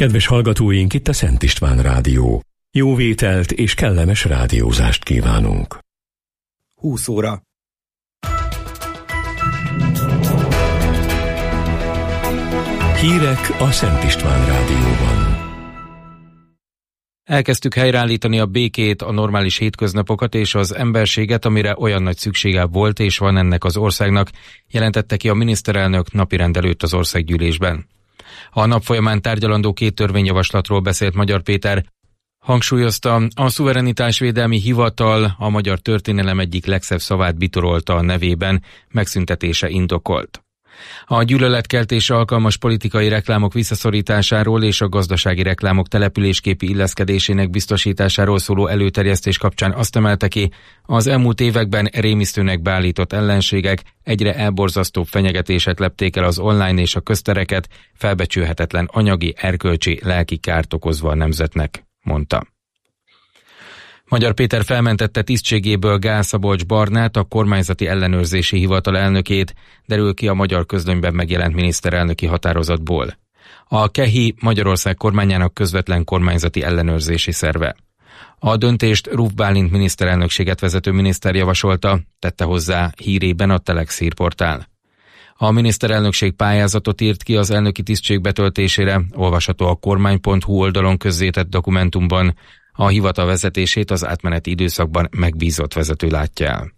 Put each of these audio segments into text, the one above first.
Kedves hallgatóink, itt a Szent István Rádió. Jó vételt és kellemes rádiózást kívánunk. 20 óra. Hírek a Szent István Rádióban. Elkezdtük helyreállítani a békét, a normális hétköznapokat és az emberséget, amire olyan nagy szüksége volt és van ennek az országnak, jelentette ki a miniszterelnök napirend előtt az országgyűlésben. A nap folyamán tárgyalandó 2 törvényjavaslatról beszélt Magyar Péter. Hangsúlyozta, a szuverenitásvédelmi hivatal a magyar történelem egyik legszebb szavát bitorolta a nevében, megszüntetése indokolt. A gyűlöletkeltésre alkalmas politikai reklámok visszaszorításáról és a gazdasági reklámok településképi illeszkedésének biztosításáról szóló előterjesztés kapcsán azt emelte ki, az elmúlt években rémisztőnek beállított ellenségek egyre elborzasztóbb fenyegetések lepték el az online és a köztereket, felbecsülhetetlen anyagi, erkölcsi, lelki kárt okozva a nemzetnek, mondta. Magyar Péter felmentette tisztségéből Gál Szabolcs Barnát, a kormányzati ellenőrzési hivatal elnökét, derül ki a Magyar Közlönyben megjelent miniszterelnöki határozatból. A KEHI Magyarország kormányának közvetlen kormányzati ellenőrzési szerve. A döntést Ruf Bálint miniszterelnökséget vezető miniszter javasolta, tette hozzá hírében a Telex hírportál. A miniszterelnökség pályázatot írt ki az elnöki tisztség betöltésére, olvasható a kormány.hu oldalon közzétett dokumentumban. A hivatal vezetését az átmeneti időszakban megbízott vezető látja el.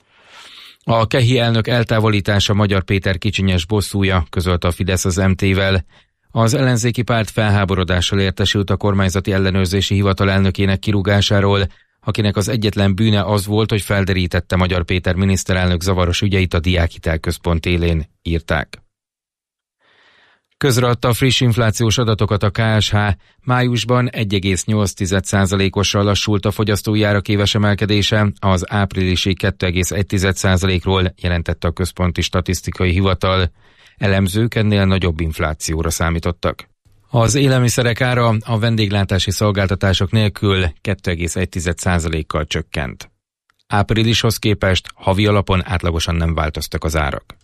A KEHI elnök eltávolítása Magyar Péter kicsinyes bosszúja, közölte a Fidesz az MT-vel. Az ellenzéki párt felháborodással értesült a kormányzati ellenőrzési hivatal elnökének kirúgásáról, akinek az egyetlen bűne az volt, hogy felderítette Magyar Péter miniszterelnök zavaros ügyeit a Diákhitel Központ élén, írták. Közreadta a friss inflációs adatokat a KSH, májusban 1,8%-osra lassult a fogyasztói árak éves emelkedése, az áprilisi 2,1%-ról jelentette a Központi Statisztikai Hivatal. Elemzők ennél nagyobb inflációra számítottak. Az élelmiszerek ára a vendéglátási szolgáltatások nélkül 2,1%-kal csökkent. Áprilishoz képest havi alapon átlagosan nem változtak az árak.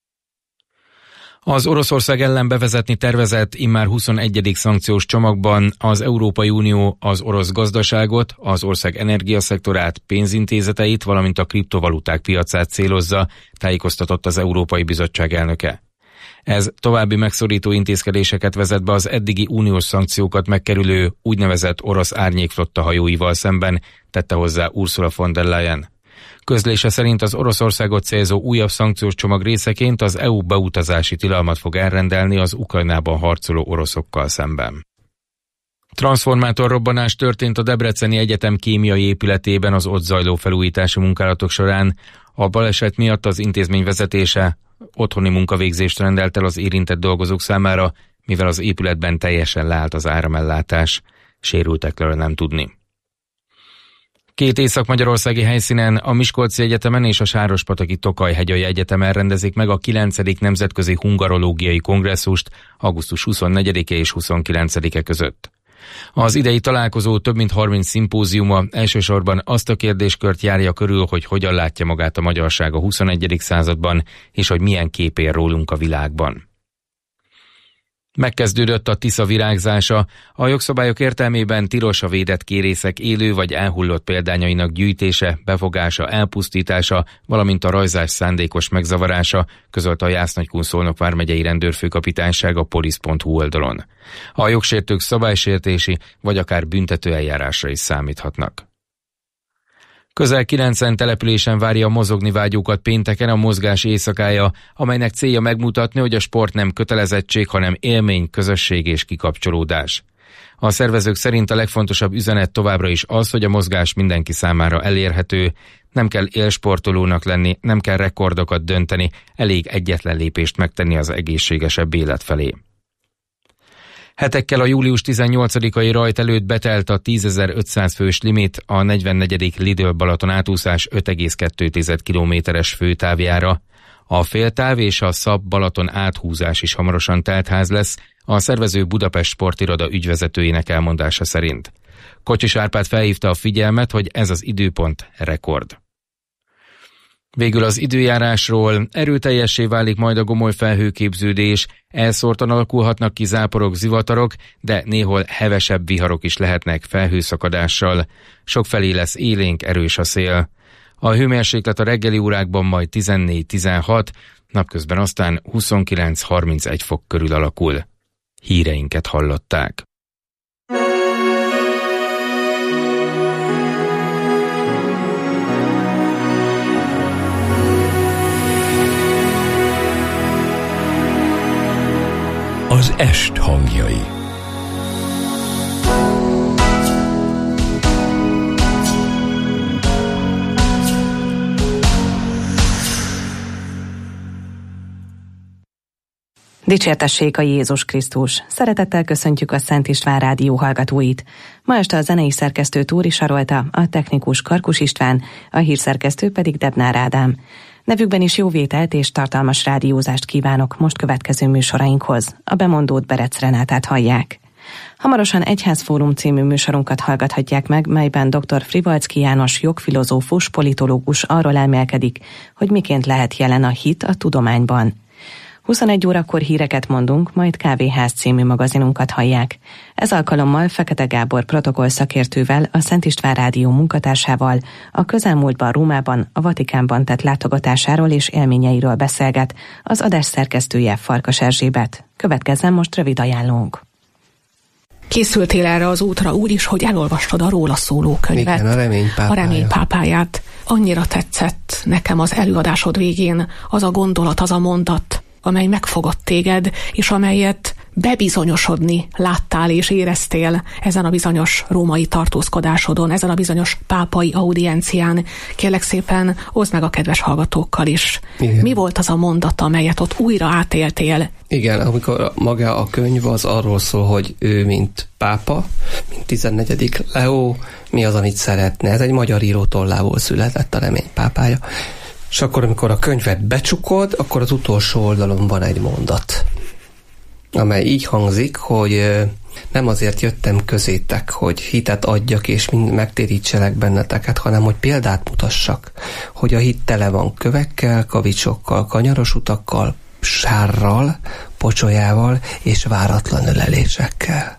Az Oroszország ellen bevezetni tervezett immár 21. szankciós csomagban az Európai Unió az orosz gazdaságot, az ország energiaszektorát, pénzintézeteit, valamint a kriptovaluták piacát célozza, tájékoztatott az Európai Bizottság elnöke. Ez további megszorító intézkedéseket vezet be az eddigi uniós szankciókat megkerülő úgynevezett orosz árnyékflotta hajóival szemben, tette hozzá Ursula von der Leyen. Közlése szerint az Oroszországot célzó újabb szankciós csomag részeként az EU beutazási tilalmat fog elrendelni az Ukrajnában harcoló oroszokkal szemben. Transformátorrobbanás történt a Debreceni Egyetem kémiai épületében az ott zajló felújítási munkálatok során. A baleset miatt az intézmény vezetése otthoni munkavégzést rendelt el az érintett dolgozók számára, mivel az épületben teljesen leállt az áramellátás. Sérültekről nem tudni. 2 észak-magyarországi helyszínen, a Miskolci Egyetemen és a Sárospataki Tokaj-hegyai Egyetemen rendezik meg a 9. Nemzetközi Hungarológiai Kongresszust augusztus 24-e és 29-e között. Az idei találkozó több mint 30 szimpóziuma elsősorban azt a kérdéskört járja körül, hogy hogyan látja magát a magyarság a 21. században, és hogy milyen kép ér rólunk a világban. Megkezdődött a Tisza virágzása. A jogszabályok értelmében tilos a védett kérészek élő vagy elhullott példányainak gyűjtése, befogása, elpusztítása, valamint a rajzás szándékos megzavarása, közölte a Jász-Nagykun-Szolnok vármegyei rendőrfőkapitányság a polisz.hu oldalon. A jogsértők szabálysértési vagy akár büntető eljárásra is számíthatnak. Közel 90 településen várja a mozogni vágyókat pénteken a mozgás éjszakája, amelynek célja megmutatni, hogy a sport nem kötelezettség, hanem élmény, közösség és kikapcsolódás. A szervezők szerint a legfontosabb üzenet továbbra is az, hogy a mozgás mindenki számára elérhető, nem kell élsportolónak lenni, nem kell rekordokat dönteni, elég egyetlen lépést megtenni az egészségesebb élet felé. Hetekkel a július 18-ai rajt előtt betelt a 10.500 fős limit a 44. Lidl Balaton átúszás 5,2 kilométeres főtávjára. A féltáv és a Szab Balaton áthúzás is hamarosan teltház lesz, a szervező Budapest Sportiroda ügyvezetőjének elmondása szerint. Kocsis Árpád felhívta a figyelmet, hogy ez az időpont rekord. Végül az időjárásról: erőteljessé válik majd a gomoly felhőképződés, elszórtan alakulhatnak ki záporok, zivatarok, de néhol hevesebb viharok is lehetnek felhőszakadással. Sokfelé lesz élénk, erős a szél. A hőmérséklet a reggeli órákban majd 14-16, napközben aztán 29-31 fok körül alakul. Híreinket hallották. Az est hangjai. Dicsértessék a Jézus Krisztus! Szeretettel köszöntjük a Szent István Rádió hallgatóit. Ma este a zenei szerkesztő Tóri Sarolta, a technikus Karkus István, a hírszerkesztő pedig Debnár Ádám. Nevükben is jó vételt és tartalmas rádiózást kívánok most következő műsorainkhoz. A bemondót Berec Renátát hallják. Hamarosan Egyházfórum című műsorunkat hallgathatják meg, melyben dr. Frivalczky János jogfilozófus, politológus arról elmélkedik, hogy miként lehet jelen a hit a tudományban. 21 órakor híreket mondunk, majd Kávéház című magazinunkat hallják. Ez alkalommal Fekete Gábor protokollszakértővel, a Szent István Rádió munkatársával a közelmúltban Rómában, a Vatikánban tett látogatásáról és élményeiről beszélget, az adás szerkesztője Farkas Erzsébet. Következzen most rövid ajánlónk. Készültél erre az útra úgy is, hogy elolvastad a róla szóló könyvet. Igen, a Remény pápáját. Annyira tetszett nekem az előadásod végén az a gondolat, az a mondat, amely megfogott téged, és amelyet bebizonyosodni láttál és éreztél ezen a bizonyos római tartózkodásodon, ezen a bizonyos pápai audiencián. Kérlek szépen, oszd meg a kedves hallgatókkal is. Igen. Mi volt az a mondat, amelyet ott újra átéltél? Igen, amikor maga a könyv az arról szól, hogy ő mint pápa, mint 14. Leó, mi az, amit szeretne. Ez egy magyar író tollából született, a Remény pápája. És akkor, amikor a könyvet becsukod, akkor az utolsó oldalon van egy mondat, amely így hangzik, hogy nem azért jöttem közétek, hogy hitet adjak és megtérítselek benneteket, hanem hogy példát mutassak, hogy a hit tele van kövekkel, kavicsokkal, kanyaros utakkal, sárral, pocsolyával és váratlan ölelésekkel.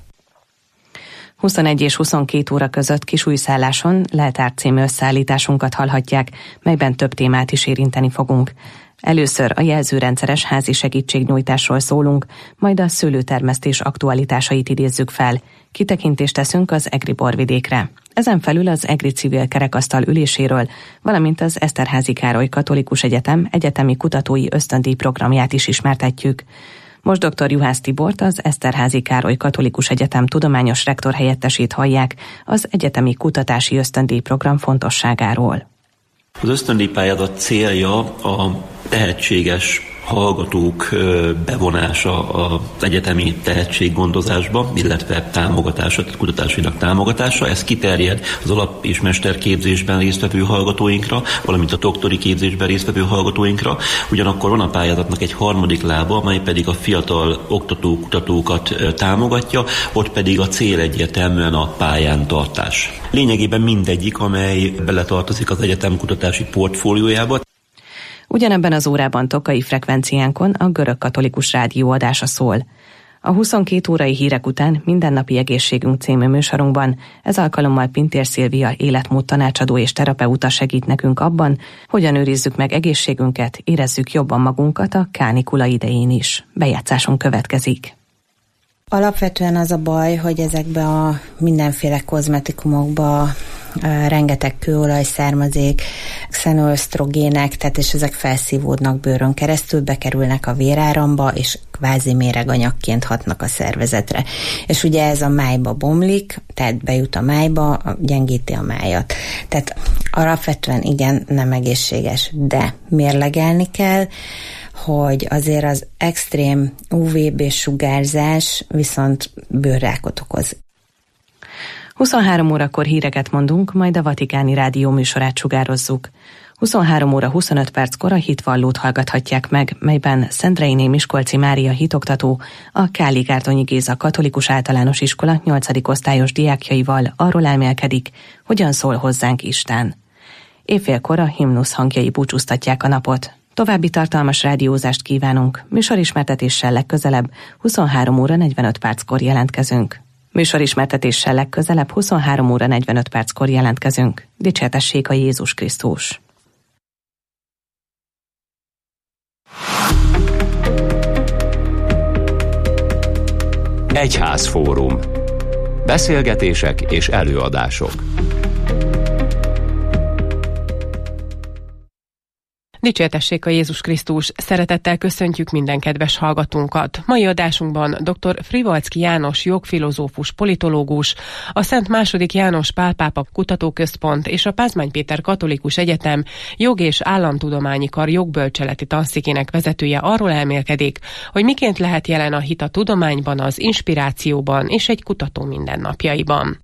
21 és 22 óra között Kisújszálláson Leltár című összeállításunkat hallhatják, melyben több témát is érinteni fogunk. Először a jelzőrendszeres házi segítségnyújtásról szólunk, majd a szőlőtermesztés aktualitásait idézzük fel. Kitekintést teszünk az egri borvidékre. Ezen felül az egri civil kerekasztal üléséről, valamint az Eszterházy Károly Katolikus Egyetem egyetemi kutatói ösztöndíj programját is ismertetjük. Most dr. Juhász Tibort, az Eszterházy Károly Katolikus Egyetem tudományos rektor helyettesét hallják az egyetemi kutatási ösztöndíj program fontosságáról. Az ösztöndíjpályázat célja a tehetséges hallgatók bevonása az egyetemi tehetséggondozásba, illetve támogatása, kutatásainak támogatása. Ez kiterjed az alap- és mesterképzésben résztvevő hallgatóinkra, valamint a doktori képzésben résztvevő hallgatóinkra. Ugyanakkor van a pályázatnak egy harmadik lába, amely pedig a fiatal oktatók-kutatókat támogatja, ott pedig a cél egyértelműen a pályán tartás. Lényegében mindegyik, amely beletartozik az egyetem kutatási portfóliójába. Ugyanebben az órában Tokai frekvenciánkon a Görög Katolikus Rádió adása szól. A 22 órai hírek után Mindennapi Egészségünk című műsorunkban ez alkalommal Pintér Szilvia életmód tanácsadó és terapeuta segít nekünk abban, hogyan őrizzük meg egészségünket, érezzük jobban magunkat a kánikula idején is. Bejátszásunk következik. Alapvetően az a baj, hogy ezekbe a mindenféle kozmetikumokba rengeteg kőolaj származék, xenoösztrogének, tehát és ezek felszívódnak bőrön keresztül, bekerülnek a véráramba, és kvázi méreganyagként hatnak a szervezetre. És ugye ez a májba bomlik, tehát bejut a májba, gyengíti a májat. Tehát alapvetően igen, nem egészséges, de mérlegelni kell, hogy azért az extrém UVB-sugárzás viszont bőrrákot okoz. 23 órakor híreket mondunk, majd a Vatikáni Rádió műsorát sugározzuk. 23 óra 25 perckor a hitvallót hallgathatják meg, melyben Szendreiné Miskolci Mária hitoktató a Káli Gárdonyi Géza Katolikus Általános Iskola 8. osztályos diákjaival arról elmélkedik, hogyan szól hozzánk Isten. Éjfélkor a himnusz hangjai búcsúztatják a napot. További tartalmas rádiózást kívánunk. Műsorismertetéssel legközelebb 23 óra 45 perckor jelentkezünk. Műsorismertetéssel legközelebb 23 óra 45 perckor jelentkezünk. Dicsértessék a Jézus Krisztus! Egyházfórum. Beszélgetések és előadások. Dicsértessék a Jézus Krisztus! Szeretettel köszöntjük minden kedves hallgatónkat. Mai adásunkban dr. Frivalczky János jogfilozófus, politológus, a Szent II. János Pál pápa kutatóközpont és a Pázmány Péter Katolikus Egyetem jog- és államtudományi kar jogbölcseleti tanszékének vezetője arról elmélkedik, hogy miként lehet jelen a hit a tudományban, az inspirációban és egy kutató mindennapjaiban.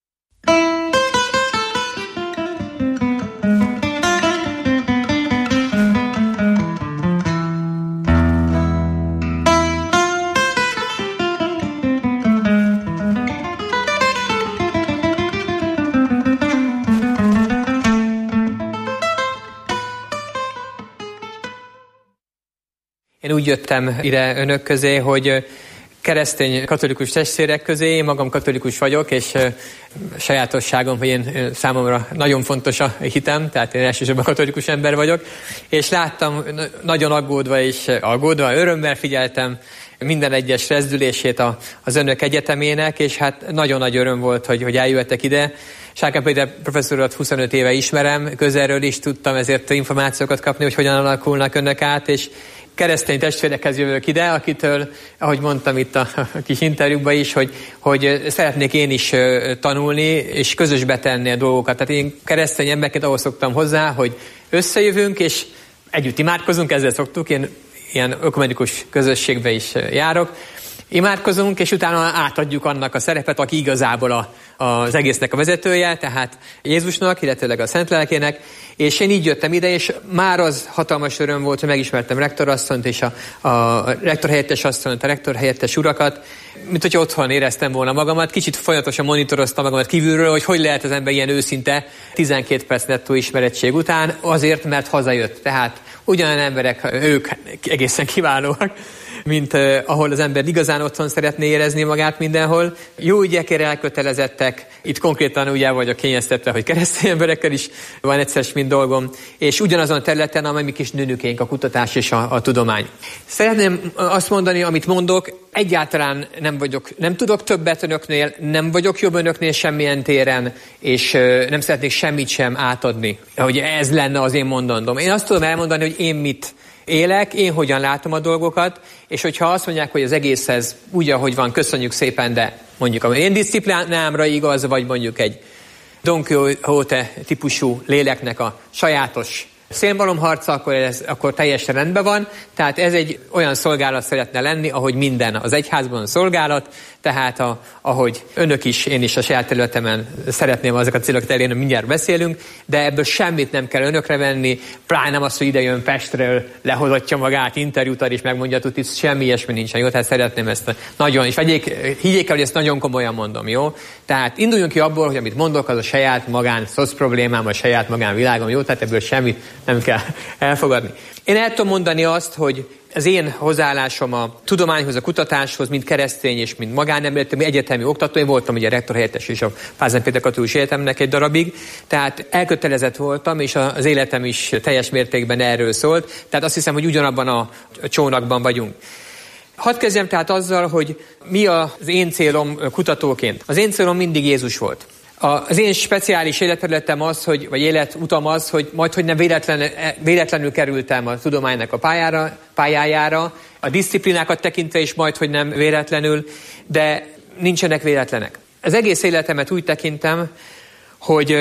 Én úgy jöttem ide önök közé, hogy keresztény katolikus testvérek közé, én magam katolikus vagyok, és sajátosságom, hogy én számomra nagyon fontos a hitem, tehát én elsősorban katolikus ember vagyok, és láttam nagyon aggódva, örömmel figyeltem minden egyes rezdülését az önök egyetemének, és hát nagyon nagy öröm volt, hogy eljöttek ide. Sárkán Péter professzorat 25 éve ismerem, közelről is tudtam ezért információkat kapni, hogy hogyan alakulnak önök át, és keresztény testvérekhez jövök ide, akitől, ahogy mondtam itt a kis interjúkban is, hogy szeretnék én is tanulni, és közösbe tenni a dolgokat. Tehát én keresztény emberként ahhoz szoktam hozzá, hogy összejövünk, és együtt imádkozunk, ezzel szoktuk, én ilyen ökumenikus közösségbe is járok. Imádkozunk, és utána átadjuk annak a szerepet, aki igazából az egésznek a vezetője, tehát Jézusnak, illetőleg a Szent Lelkének, és én így jöttem ide, és már az hatalmas öröm volt, hogy megismertem rektorasszonyt, és a rektorhelyettes asszonyt, a rektorhelyettes urakat, mint hogy otthon éreztem volna magamat, kicsit folyamatosan monitoroztam magamat kívülről, hogy lehet az ember ilyen őszinte 12 perc nettó ismerettség után, azért, mert hazajött. Tehát ugyanolyan emberek, ők egészen kiválóak, mint ahol az ember igazán otthon szeretné érezni magát mindenhol. Jó ügyekért elkötelezettek, itt konkrétan ugye vagyok kényeztetve, hogy keresztény emberekkel is van egyszer mind dolgom, és ugyanazon a területen, amely mi kis nőnökénk, a kutatás és a tudomány. Szeretném azt mondani, amit mondok, egyáltalán nem tudok többet önöknél, nem vagyok jobb önöknél semmilyen téren, és nem szeretnék semmit sem átadni, hogy ez lenne az én mondandóm. Én azt tudom elmondani, hogy én mit élek, én hogyan látom a dolgokat, és hogyha azt mondják, hogy az egészhez úgy, ahogy van, köszönjük szépen, de mondjuk az én diszciplinámra igaz, vagy mondjuk egy Don Quixote típusú léleknek a sajátos szélmalomharca, akkor teljesen rendben van. Tehát ez egy olyan szolgálat szeretne lenni, ahogy minden az egyházban szolgálat, tehát ahogy önök is, én is a saját területemen szeretném azokat a célokat elérni, mindjárt beszélünk, de ebből semmit nem kell önökre venni, pláne nem az, hogy ide jön Pestről, lehozatja magát, interjút ad és megmondja, hogy itt semmi ilyesmi nincsen, jó? Tehát szeretném ezt nagyon, és higgyék el, hogy ezt nagyon komolyan mondom, jó? Tehát induljunk ki abból, hogy amit mondok, az a saját magán szoc problémám, a saját magán világom, jó? Tehát ebből semmit nem kell elfogadni. Én el tudom mondani azt, hogy az én hozzáállásom a tudományhoz, a kutatáshoz, mint keresztény és mint magánember, egyetemi oktató, én voltam ugye rektorhelyettes is a Pázmány Péter Katolikus Egyetemnek egy darabig, tehát elkötelezett voltam, és az életem is teljes mértékben erről szólt, tehát azt hiszem, hogy ugyanabban a csónakban vagyunk. Hadd kezdjem tehát azzal, hogy mi az én célom kutatóként. Az én célom mindig Jézus volt. Az én speciális életterületem az, vagy életutam az, hogy majdhogy nem véletlenül kerültem a tudománynak a pályájára, a diszciplinákat tekintve is majdhogy nem véletlenül, de nincsenek véletlenek. Az egész életemet úgy tekintem, hogy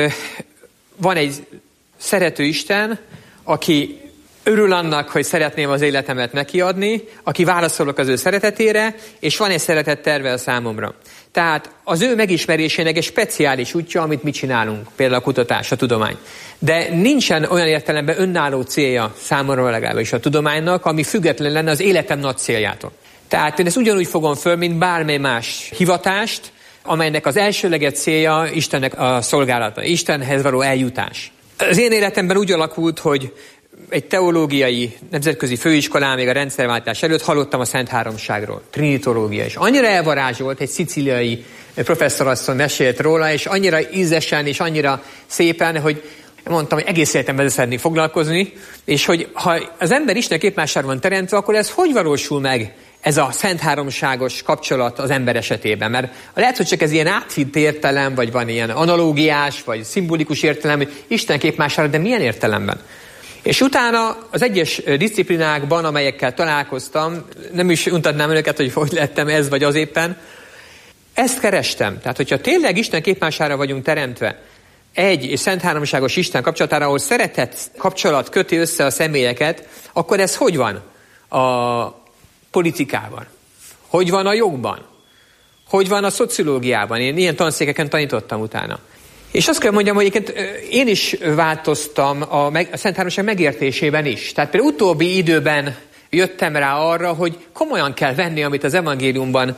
van egy szerető Isten, aki örül annak, hogy szeretném az életemet nekiadni, aki válaszolok az ő szeretetére, és van egy szeretet terve a számomra. Tehát az ő megismerésének egy speciális útja, amit mi csinálunk, például a kutatás, a tudomány. De nincsen olyan értelemben önálló célja számomra legalábbis a tudománynak, ami független lenne az életem nagy céljától. Tehát én ezt ugyanúgy fogom föl, mint bármely más hivatást, amelynek az elsőleges célja Istennek a szolgálata, Istenhez való eljutás. Az én életemben úgy alakult, hogy egy teológiai nemzetközi főiskolán, még a rendszerváltás előtt hallottam a Szent Háromságról, trinitológia, és annyira elvarázsolt, egy szicíliai professzorasszony mesélt róla, és annyira ízesen és annyira szépen, hogy mondtam, hogy egész életemben ezzel szeretnék foglalkozni, és hogy ha az ember Isten képmására van teremtve, akkor ez hogy valósul meg, ez a Szent Háromságos kapcsolat az ember esetében? Mert lehet, hogy csak ez ilyen áthitt értelem, vagy van ilyen analógiás, vagy szimbolikus értelem, hogy Isten képmására, de milyen értelemben? És utána az egyes diszciplinákban, amelyekkel találkoztam, nem is untatnám önöket, hogy lettem ez vagy az éppen, ezt kerestem. Tehát, hogyha tényleg Isten képmására vagyunk teremtve, egy és Szent Háromságos Isten kapcsolatára, ahol szeretet kapcsolat köti össze a személyeket, akkor ez hogy van a politikában? Hogy van a jogban? Hogy van a szociológiában? Én ilyen tanszékeken tanítottam utána. És azt kell mondjam, hogy én is változtam a Szent Háromság megértésében is. Tehát például utóbbi időben jöttem rá arra, hogy komolyan kell venni, amit az evangéliumokban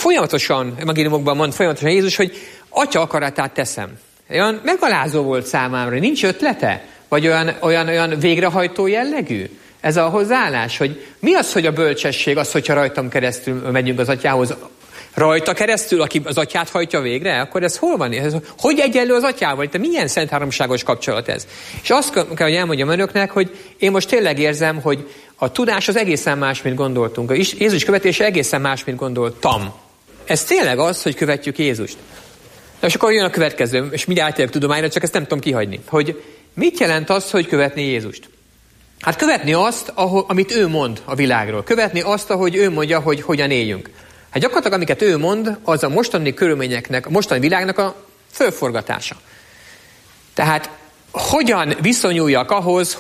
mond folyamatosan Jézus, hogy Atya akaratát teszem. Olyan megalázó volt számomra, nincs ötlete? Vagy olyan végrehajtó jellegű? Ez a hozzáállás, hogy mi az, hogy a bölcsesség, az, hogyha rajtam keresztül megyünk az Atyához, rajta keresztül, aki az Atyát hajtja végre, akkor ez hol van? Hogy egyenlő az Atyával? Te milyen Szent Háromságos kapcsolat ez? És azt kell, hogy elmondjam önöknek, hogy én most tényleg érzem, hogy a tudás az egészen más, mint gondoltunk. A Jézus követése egészen más, mint gondoltam. Ez tényleg az, hogy követjük Jézust. Na, és akkor jön a következő, és mindjárt átérek tudományra, csak ezt nem tudom kihagyni. Hogy mit jelent az, hogy követni Jézust? Hát követni azt, amit ő mond a világról. Követni azt, ahogy ő mondja, hogy hogyan éljünk. Hát gyakorlatilag, amiket ő mond, az a mostani körülményeknek, a mostani világnak a fölforgatása. Tehát hogyan viszonyuljak ahhoz,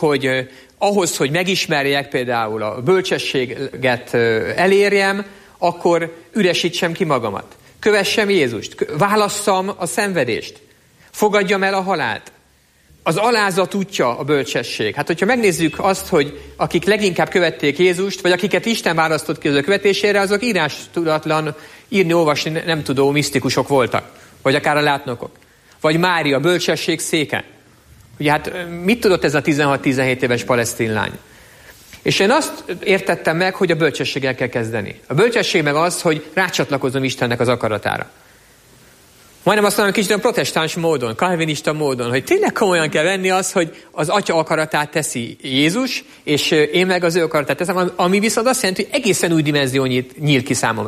hogy megismerjek például a bölcsességet elérjem, akkor üresítsem ki magamat. Kövessem Jézust, válasszam a szenvedést, fogadjam el a halált. Az alázat útja a bölcsesség. Hát, hogyha megnézzük azt, hogy akik leginkább követték Jézust, vagy akiket Isten választott ki az ő követésére, azok írástudatlan, írni, olvasni nem tudó misztikusok voltak. Vagy akár a látnokok. Vagy Mária, a bölcsesség széke. Ugye hát mit tudott ez a 16-17 éves palesztin lány? És én azt értettem meg, hogy a bölcsességgel kell kezdeni. A bölcsesség meg az, hogy rácsatlakozom Istennek az akaratára. Majdnem azt mondom, kicsit protestáns módon, kalvinista módon, hogy tényleg komolyan kell venni az, hogy az Atya akaratát teszi Jézus, és én meg az ő akaratát teszem, ami viszont azt jelenti, hogy egészen új dimenzió nyílik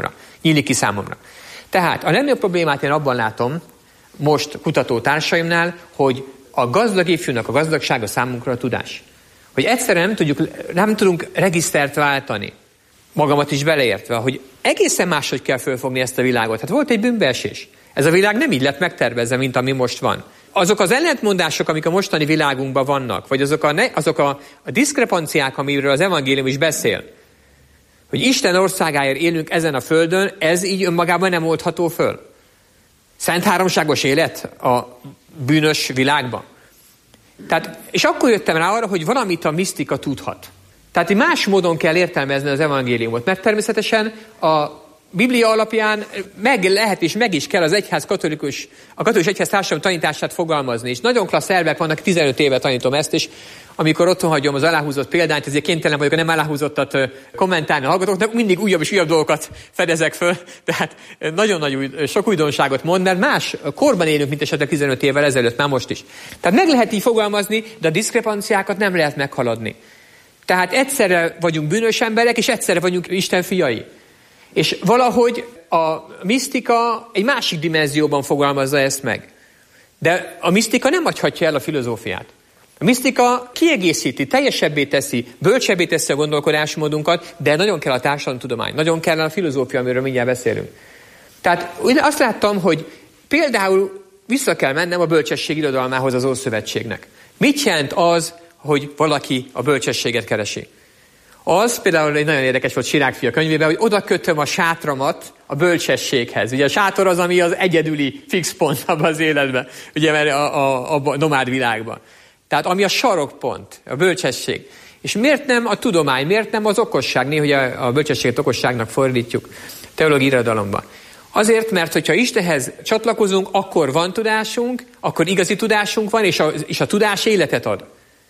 ki számomra. Tehát a legnagyobb problémát én abban látom, most kutatótársaimnál, hogy a gazdag ifjúnak a gazdagsága számunkra a tudás. Hogy egyszerűen nem tudunk regisztert váltani, magamat is beleértve, hogy egészen máshogy kell fölfogni ezt a világot. Hát volt egy bűnbeesés. Ez a világ nem így lett megtervezve, mint ami most van. Azok az ellentmondások, amik a mostani világunkban vannak, vagy azok a diszkrepanciák, amiről az evangélium is beszél, hogy Isten országáért élünk ezen a földön, ez így önmagában nem oldható föl. Szent háromságos élet a bűnös világban. Tehát, és akkor jöttem rá arra, hogy valamit a misztika tudhat. Tehát más módon kell értelmezni az evangéliumot, mert természetesen a Biblia alapján meg is kell a katolikus egyház társadalom tanítását fogalmazni. És nagyon klassz elvek vannak, 15 éve tanítom ezt, és amikor otthon hagyom az aláhúzott példányt, ezért kénytelen vagyok a nem aláhúzottat kommentálni a hallgatóknak, mindig újabb és újabb dolgokat fedezek föl, tehát sok újdonságot mond, mert más korban élünk, mint esetleg 15 évvel ezelőtt, már most is. Tehát meg lehet így fogalmazni, de a diszkrepanciákat nem lehet meghaladni. Tehát egyszerre vagyunk bűnös emberek, és egyszerre vagyunk Isten fiai. És valahogy a misztika egy másik dimenzióban fogalmazza ezt meg. De a misztika nem hagyhatja el a filozófiát. A misztika kiegészíti, teljesebbé teszi, bölcsebbé teszi a gondolkodásmódunkat, de nagyon kell a társadalomtudomány, nagyon kell a filozófia, amiről mindjárt beszélünk. Tehát azt láttam, hogy például vissza kell mennem a bölcsesség irodalmához az Ószövetségnek. Mit jelent az, hogy valaki a bölcsességet keresi? Az például egy nagyon érdekes volt Sirák fia könyvében, hogy oda kötöm a sátramat a bölcsességhez. Ugye a sátor az, ami az egyedüli fix pont abban az életben, ugye mert a nomád világban. Tehát ami a sarokpont, a bölcsesség. És miért nem a tudomány, miért nem az okosság? Néha a bölcsességet okosságnak fordítjuk teológiai irodalomban. Azért, mert hogyha Istenhez csatlakozunk, akkor van tudásunk, akkor igazi tudásunk van, és a tudás életet ad.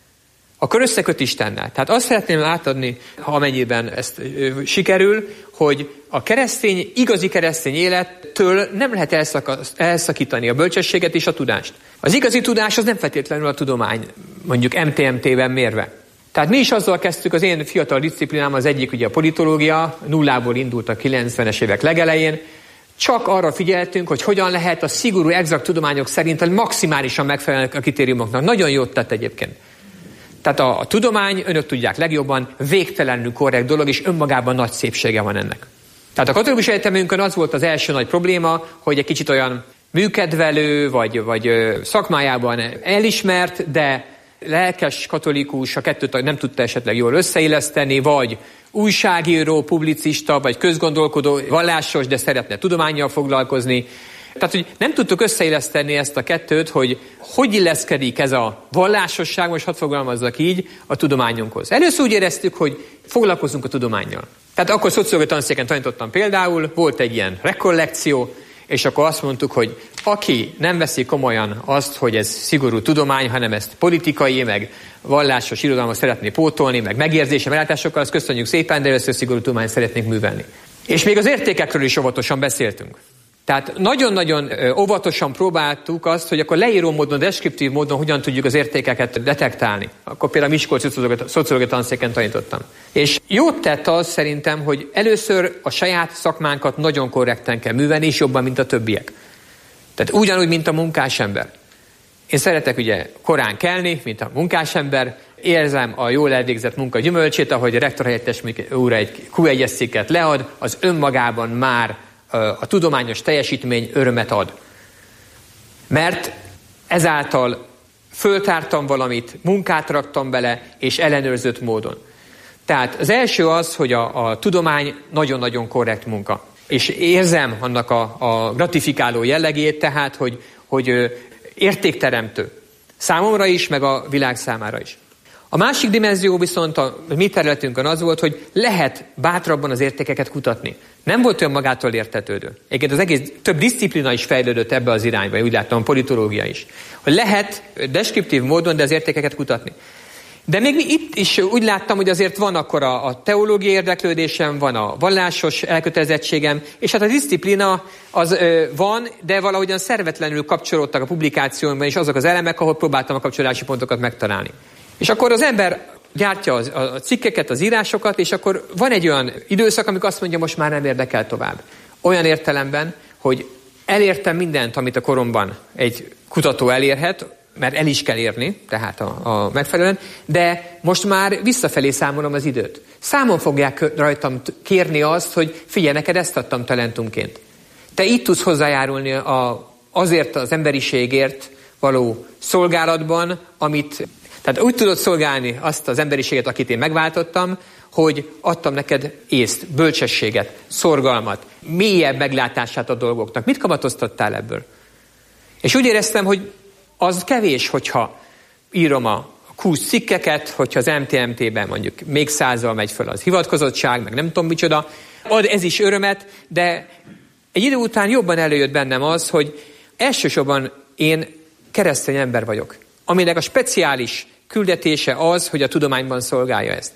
Akkor összeköt Istennel. Tehát azt szeretném átadni, ha amennyiben ezt sikerül, hogy a igazi keresztény élettől nem lehet elszakítani a bölcsességet és a tudást. Az igazi tudás az nem feltétlenül a tudomány, mondjuk MTMT-ben mérve. Tehát mi is azzal kezdtük, az én fiatal disziplinám az egyik ugye a politológia, nullából indult a 90-es évek legelején, csak arra figyeltünk, hogy hogyan lehet a szigorú, exakt tudományok szerint maximálisan megfelelni a kritériumoknak. Nagyon jót tett egyébként. Tehát a tudomány, önök tudják legjobban, végtelenül korrekt dolog, és önmagában nagy szépsége van ennek. Tehát a katolikus egyetemünkön az volt az első nagy probléma, hogy egy kicsit olyan műkedvelő, vagy szakmájában elismert, de lelkes katolikus a kettőt nem tudta esetleg jól összeilleszteni, vagy újságíró, publicista, vagy közgondolkodó, vallásos, de szeretne tudománnyal foglalkozni. Tehát, hogy nem tudtuk összeilleszteni ezt a kettőt, hogy illeszkedik ez a vallásosság, most hadd fogalmazzak így, a tudományunkhoz. Először úgy éreztük, hogy foglalkozunk a tudománnyal. Tehát akkor szociológiai tanszéken tanítottam például, volt egy ilyen rekollekció, és akkor azt mondtuk, hogy aki nem veszi komolyan azt, hogy ez szigorú tudomány, hanem ezt politikai, meg vallásos irodalmat szeretné pótolni, meg megérzése, meglátásokkal, azt köszönjük szépen, de először szigorú tudományt szeretnénk művelni. És még az értékekről is óvatosan beszéltünk. Tehát nagyon-nagyon óvatosan próbáltuk azt, hogy akkor leíró módon, deskriptív módon hogyan tudjuk az értékeket detektálni. Akkor például Miskolci szociológiai tanszéken tanítottam. És jót tett az szerintem, hogy először a saját szakmánkat nagyon korrekten kell művelni, és jobban, mint a többiek. Tehát ugyanúgy, mint a munkásember. Én szeretek ugye korán kelni, mint a munkásember, érzem a jól elvégzett munka gyümölcsét, ahogy a rektorhelyettes úr egy Q1-es cikket lead, az önmagában már a tudományos teljesítmény örömet ad. Mert ezáltal föltártam valamit, munkát raktam bele, és ellenőrzött módon. Tehát az első az, hogy a tudomány nagyon-nagyon korrekt munka. És érzem annak a gratifikáló jellegét, tehát, hogy értékteremtő. Számomra is, meg a világ számára is. A másik dimenzió viszont a mi területünkön az volt, hogy lehet bátrabban az értékeket kutatni. Nem volt olyan magától értetődő. Egyébként az egész több diszciplina is fejlődött ebbe az irányba, úgy láttam, a politológia is. Hogy lehet deskriptív módon, de az értékeket kutatni. De még itt is úgy láttam, hogy azért van akkor a teológiai érdeklődésem, van a vallásos elkötelezettségem, és hát a diszciplina az van, de valahogyan szervetlenül kapcsolódtak a publikációmban is azok az elemek, ahol próbáltam a kapcsolási pontokat megtalálni. És akkor az ember gyártja a cikkeket, az írásokat, és akkor van egy olyan időszak, amikor azt mondja, most már nem érdekel tovább. Olyan értelemben, hogy elértem mindent, amit a koromban egy kutató elérhet, mert el is kell érni, tehát a megfelelően, de most már visszafelé számolom az időt. Számon fogják rajtam kérni azt, hogy figyelj, neked ezt adtam talentumként. Te itt tudsz hozzájárulni azért az emberiségért való szolgálatban, tehát úgy tudod szolgálni azt az emberiséget, akit én megváltottam, hogy adtam neked észt, bölcsességet, szorgalmat, mélyebb meglátását a dolgoknak. Mit kamatoztattál ebből? És úgy éreztem, hogy az kevés, hogyha írom a 20 cikkeket, hogyha az MTMT-ben mondjuk még 100-al megy föl az hivatkozottság, meg nem tudom micsoda. Ad ez is örömet, de egy idő után jobban előjött bennem az, hogy elsősorban én keresztény ember vagyok, aminek a speciális küldetése az, hogy a tudományban szolgálja ezt.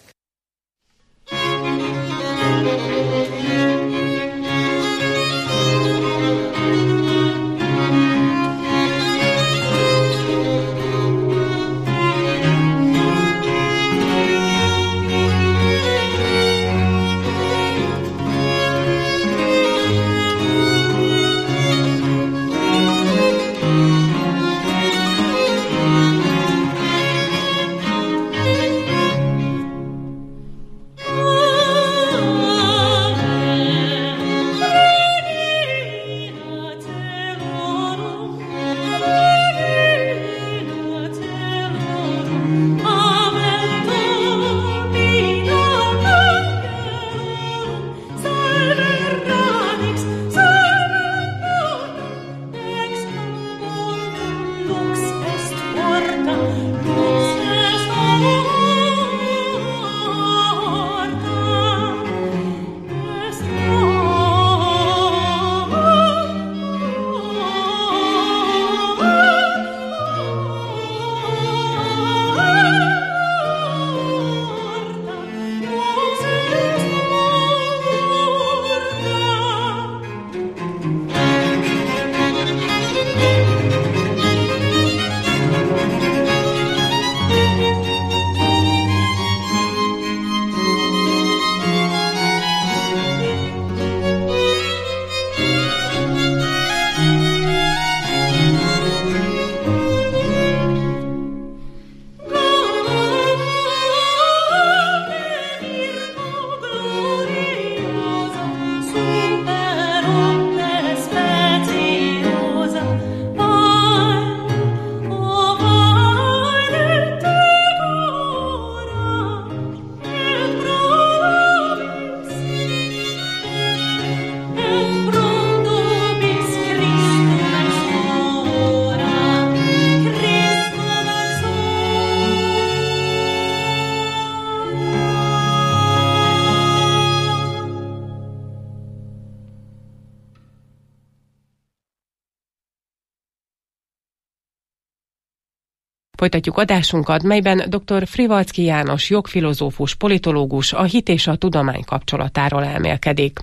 Folytatjuk adásunkat, melyben dr. Frivalczky János jogfilozófus, politológus a hit és a tudomány kapcsolatáról elmélkedik.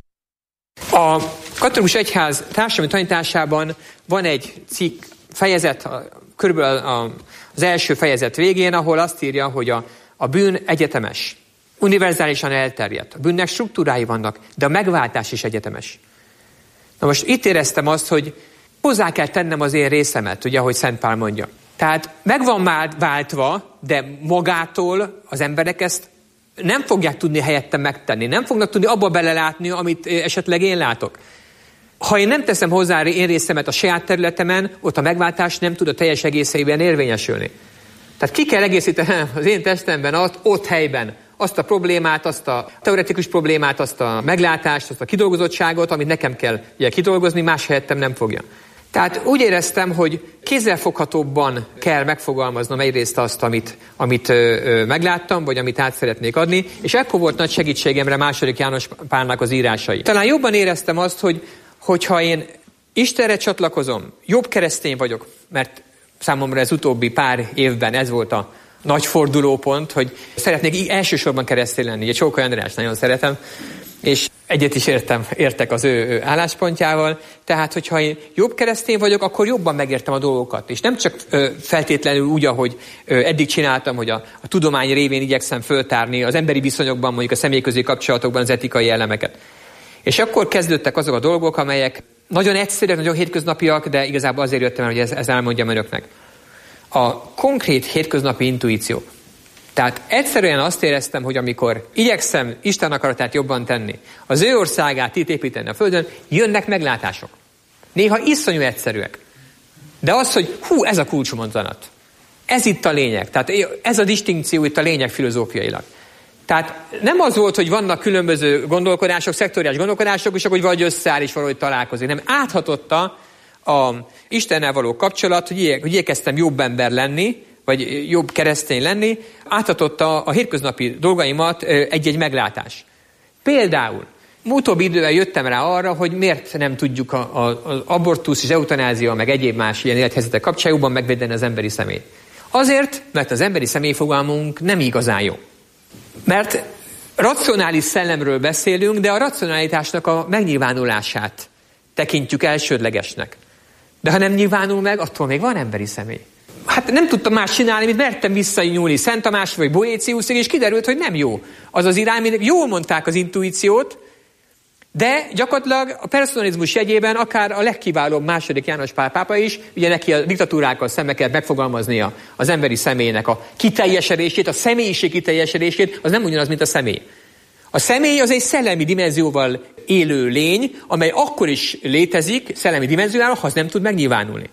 A katolikus egyház társadalmi tanításában van egy cikk, fejezet, körülbelül az első fejezet végén, ahol azt írja, hogy a bűn egyetemes, univerzálisan elterjedt. A bűnnek struktúrái vannak, de a megváltás is egyetemes. Na most itt éreztem azt, hogy hozzá kell tennem az én részemet, ugye, ahogy Szent Pál mondja. Tehát meg van már váltva, de magától az emberek ezt nem fogják tudni helyettem megtenni. Nem fognak tudni abba belelátni, amit esetleg én látok. Ha én nem teszem hozzá én részemet a saját területemen, ott a megváltás nem tud a teljes egészében érvényesülni. Tehát ki kell egészítenem az én testemben ott helyben azt a problémát, azt a teoretikus problémát, azt a meglátást, azt a kidolgozottságot, amit nekem kell ugye kidolgozni, más helyettem nem fogja. Tehát úgy éreztem, hogy kézzelfoghatóbban kell megfogalmaznom egyrészt azt, amit megláttam, vagy amit át szeretnék adni, és ekkor volt nagy segítségemre második János Pálnak az írásai. Talán jobban éreztem azt, hogyha én Istenre csatlakozom, jobb keresztény vagyok, mert számomra ez utóbbi pár évben ez volt a nagy fordulópont, hogy szeretnék elsősorban keresztény lenni. Ugye Csókai Andrást nagyon szeretem, és egyet is értek az ő álláspontjával. Tehát, hogyha én jobb keresztény vagyok, akkor jobban megértem a dolgokat. És nem csak feltétlenül úgy, ahogy eddig csináltam, hogy a tudomány révén igyekszem föltárni az emberi viszonyokban, mondjuk a személyközi kapcsolatokban az etikai elemeket. És akkor kezdődtek azok a dolgok, amelyek nagyon egyszerűek, nagyon hétköznapiak, de igazából azért jöttem el, hogy ezt elmondjam önöknek. A konkrét hétköznapi intuíció. Tehát egyszerűen azt éreztem, hogy amikor igyekszem Isten akaratát jobban tenni, az ő országát itt építeni a Földön, jönnek meglátások. Néha iszonyú egyszerűek. De az, hogy ez a kulcsmondzanat. Ez itt a lényeg. Tehát ez a distinkció itt a lényeg filozófiailag. Tehát nem az volt, hogy vannak különböző gondolkodások, szektoriális gondolkodások, és akkor vagy összeáll és valahogy találkozik. Nem, áthatotta a Istennel való kapcsolat, hogy igyekeztem jobb ember lenni, vagy jobb keresztény lenni, áthatotta a hétköznapi dolgaimat egy-egy meglátás. Például, utóbbi idővel jöttem rá arra, hogy miért nem tudjuk az abortusz és eutanázia, meg egyéb más ilyen élethelyzetek kapcsán jobban megvédeni az emberi személyt. Azért, mert az emberi személyfogalmunk nem igazán jó. Mert racionális szellemről beszélünk, de a racionalitásnak a megnyilvánulását tekintjük elsődlegesnek. De ha nem nyilvánul meg, attól még van emberi személy. Hát nem tudtam más csinálni, mint mertem visszanyúlni Szent Tamás vagy Boéciusig, és kiderült, hogy nem jó. Az az irány, mindig jól mondták az intuíciót, de gyakorlatilag a personalizmus jegyében akár a legkiválóbb második János Pál pápa is, ugye neki a diktatúrákkal szembe kell megfogalmaznia az emberi személynek a kiteljesedését, a személyiség kiteljesedését, az nem ugyanaz, mint a személy. A személy az egy szellemi dimenzióval élő lény, amely akkor is létezik szellemi dimenzióval, ha az nem tud megnyilvánulni.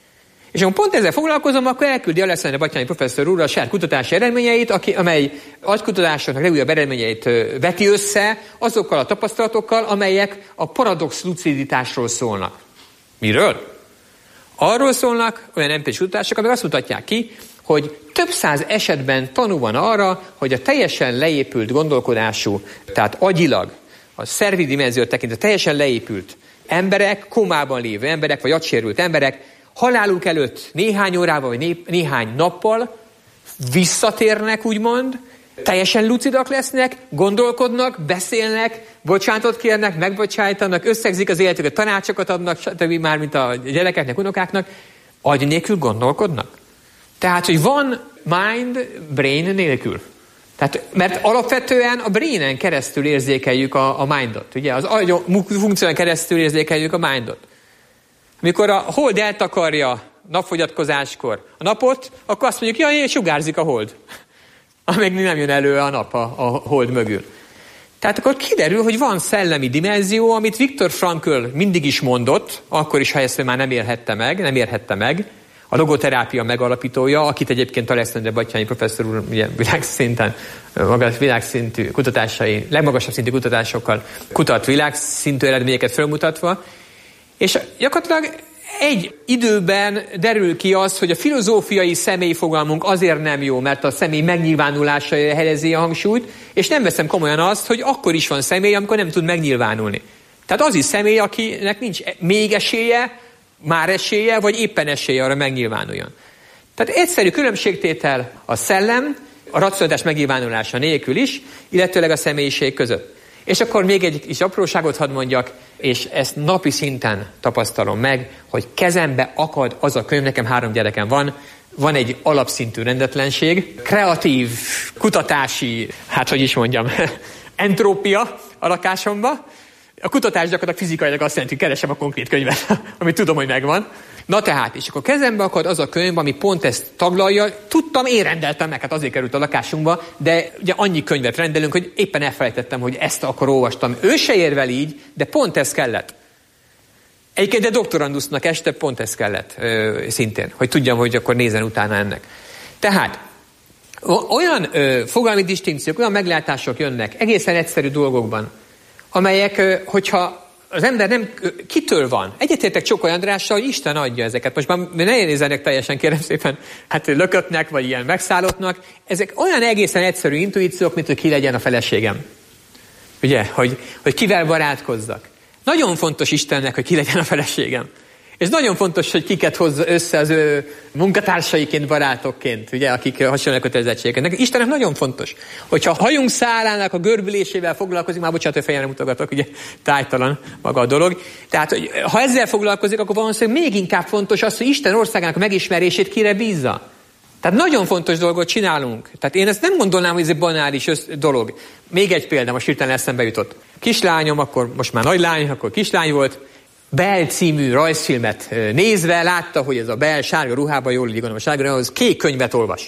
És amikor pont ezzel foglalkozom, akkor elküldi Alexander Batthyány professzor úr a saját kutatási eredményeit, amely agykutatásoknak legújabb eredményeit veti össze azokkal a tapasztalatokkal, amelyek a paradox luciditásról szólnak. Miről? Arról szólnak olyan empirikus kutatások, amelyek azt mutatják ki, hogy több száz esetben tanú van arra, hogy a teljesen leépült gondolkodású, tehát agyilag, a szervi dimenziót tekintve teljesen leépült emberek, komában lévő emberek, vagy agysérült emberek, haláluk előtt néhány órával, vagy néhány nappal visszatérnek, úgymond, teljesen lucidak lesznek, gondolkodnak, beszélnek, bocsánatot kérnek, megbocsájtanak, összegzik az életüket, tanácsokat adnak, stb. Már mint a gyerekeknek, unokáknak, agy nélkül gondolkodnak. Tehát, hogy van mind brain nélkül. Tehát, mert alapvetően a brainen keresztül érzékeljük a mindot. Ugye? Az agy funkción keresztül érzékeljük a mindot. Amikor a hold eltakarja napfogyatkozáskor a napot, akkor azt mondjuk, jaj, sugárzik a hold. Amíg nem jön elő a nap a hold mögül. Tehát akkor kiderül, hogy van szellemi dimenzió, amit Viktor Frankl mindig is mondott, akkor is, ha ezt már nem érhette meg, a logoterápia megalapítója, akit egyébként Alexander Batthyány professzor úr világszinten, világszintű kutatásai, legmagasabb szintű kutatásokkal kutat világszintű eredményeket felmutatva, és gyakorlatilag egy időben derül ki az, hogy a filozófiai személyfogalmunk azért nem jó, mert a személy megnyilvánulására helyezi a hangsúlyt, és nem veszem komolyan azt, hogy akkor is van személy, amikor nem tud megnyilvánulni. Tehát az is személy, akinek nincs még esélye, már esélye, vagy éppen esélye arra megnyilvánuljon. Tehát egyszerű különbségtétel a szellem, a racionalitás megnyilvánulása nélkül is, illetőleg a személyiség között. És akkor még egy kis apróságot hadd mondjak, és ezt napi szinten tapasztalom meg, hogy kezembe akad az a könyv, nekem 3 gyerekem van egy alapszintű rendetlenség, kreatív, kutatási, entrópia a lakásomba. A kutatás gyakorlatilag fizikailag azt jelenti, hogy keresem a konkrét könyvet, amit tudom, hogy megvan. Na tehát, és akkor kezembe akad az a könyv, ami pont ezt taglalja. Tudtam, én rendeltem meg, hát azért került a lakásunkba, de ugye annyi könyvet rendelünk, hogy éppen elfelejtettem, hogy ezt akkor olvastam. Ő se ér vele így, de pont ez kellett. Egyébként de doktorandusznak este pont ez kellett szintén, hogy tudjam, hogy akkor nézzen utána ennek. Tehát olyan fogalmi distinkciók, olyan meglátások jönnek egészen egyszerű dolgokban, amelyek, hogyha az ember nem kitől van. Egyetértek Csokoly Andrással, hogy Isten adja ezeket. Most már ne nézzenek teljesen, kérem szépen, lökötnek, vagy ilyen megszállottnak. Ezek olyan egészen egyszerű intuíciók, mint hogy ki legyen a feleségem. Ugye, hogy kivel barátkozzak. Nagyon fontos Istennek, hogy ki legyen a feleségem. És nagyon fontos, hogy kiket hozza össze az ő munkatársaiként, barátokként, ugye, akik hasonló kötelezettségeket. Istennek nagyon fontos. Hogyha a hajunk szálának a görbülésével foglalkozik, már bocsánat, hogy fejjel mutogatok, ugye tájtalan maga a dolog. Tehát, hogy ha ezzel foglalkozik, akkor valószínűleg még inkább fontos az, hogy Isten országának a megismerését kire bízza. Tehát nagyon fontos dolgot csinálunk. Tehát én ezt nem gondolnám, hogy ez egy banális dolog. Még egy példa, most hirtelen eszembe jutott. Kislányom, akkor most már nagylány, akkor kislány volt, Bell című rajzfilmet nézve látta, hogy ez a Bell sárga ruhában, jól így gondolom, a sárga ruhában, kék könyvet olvas.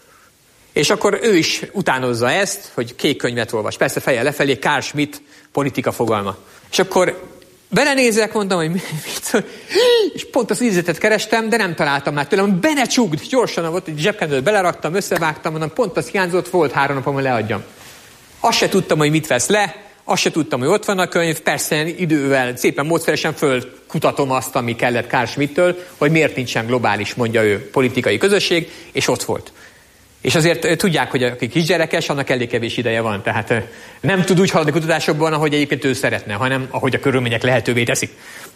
És akkor ő is utánozza ezt, hogy kék könyvet olvas. Persze fejjel lefelé, Carl Schmitt politika fogalma. És akkor belenézek, mondtam, hogy mit, és pont az idézetet kerestem, de nem találtam már tőlem. Be ne csukd! Gyorsan volt, egy zsebkendőt beleraktam, összevágtam, mondom, pont az hiányzott, volt 3 napom, hogy leadjam. Azt se tudtam, hogy mit vesz le, azt se tudtam, hogy ott van a könyv, persze idővel szépen módszeresen fölkutatom azt, ami kellett Carl Schmittől, hogy miért nincsen globális, mondja ő, politikai közösség, és ott volt. És azért tudják, hogy aki kisgyerekes, annak elég kevés ideje van, tehát nem tud úgy haladni kutatásokban, ahogy egyébként ő szeretne, hanem ahogy a körülmények lehetővé teszik.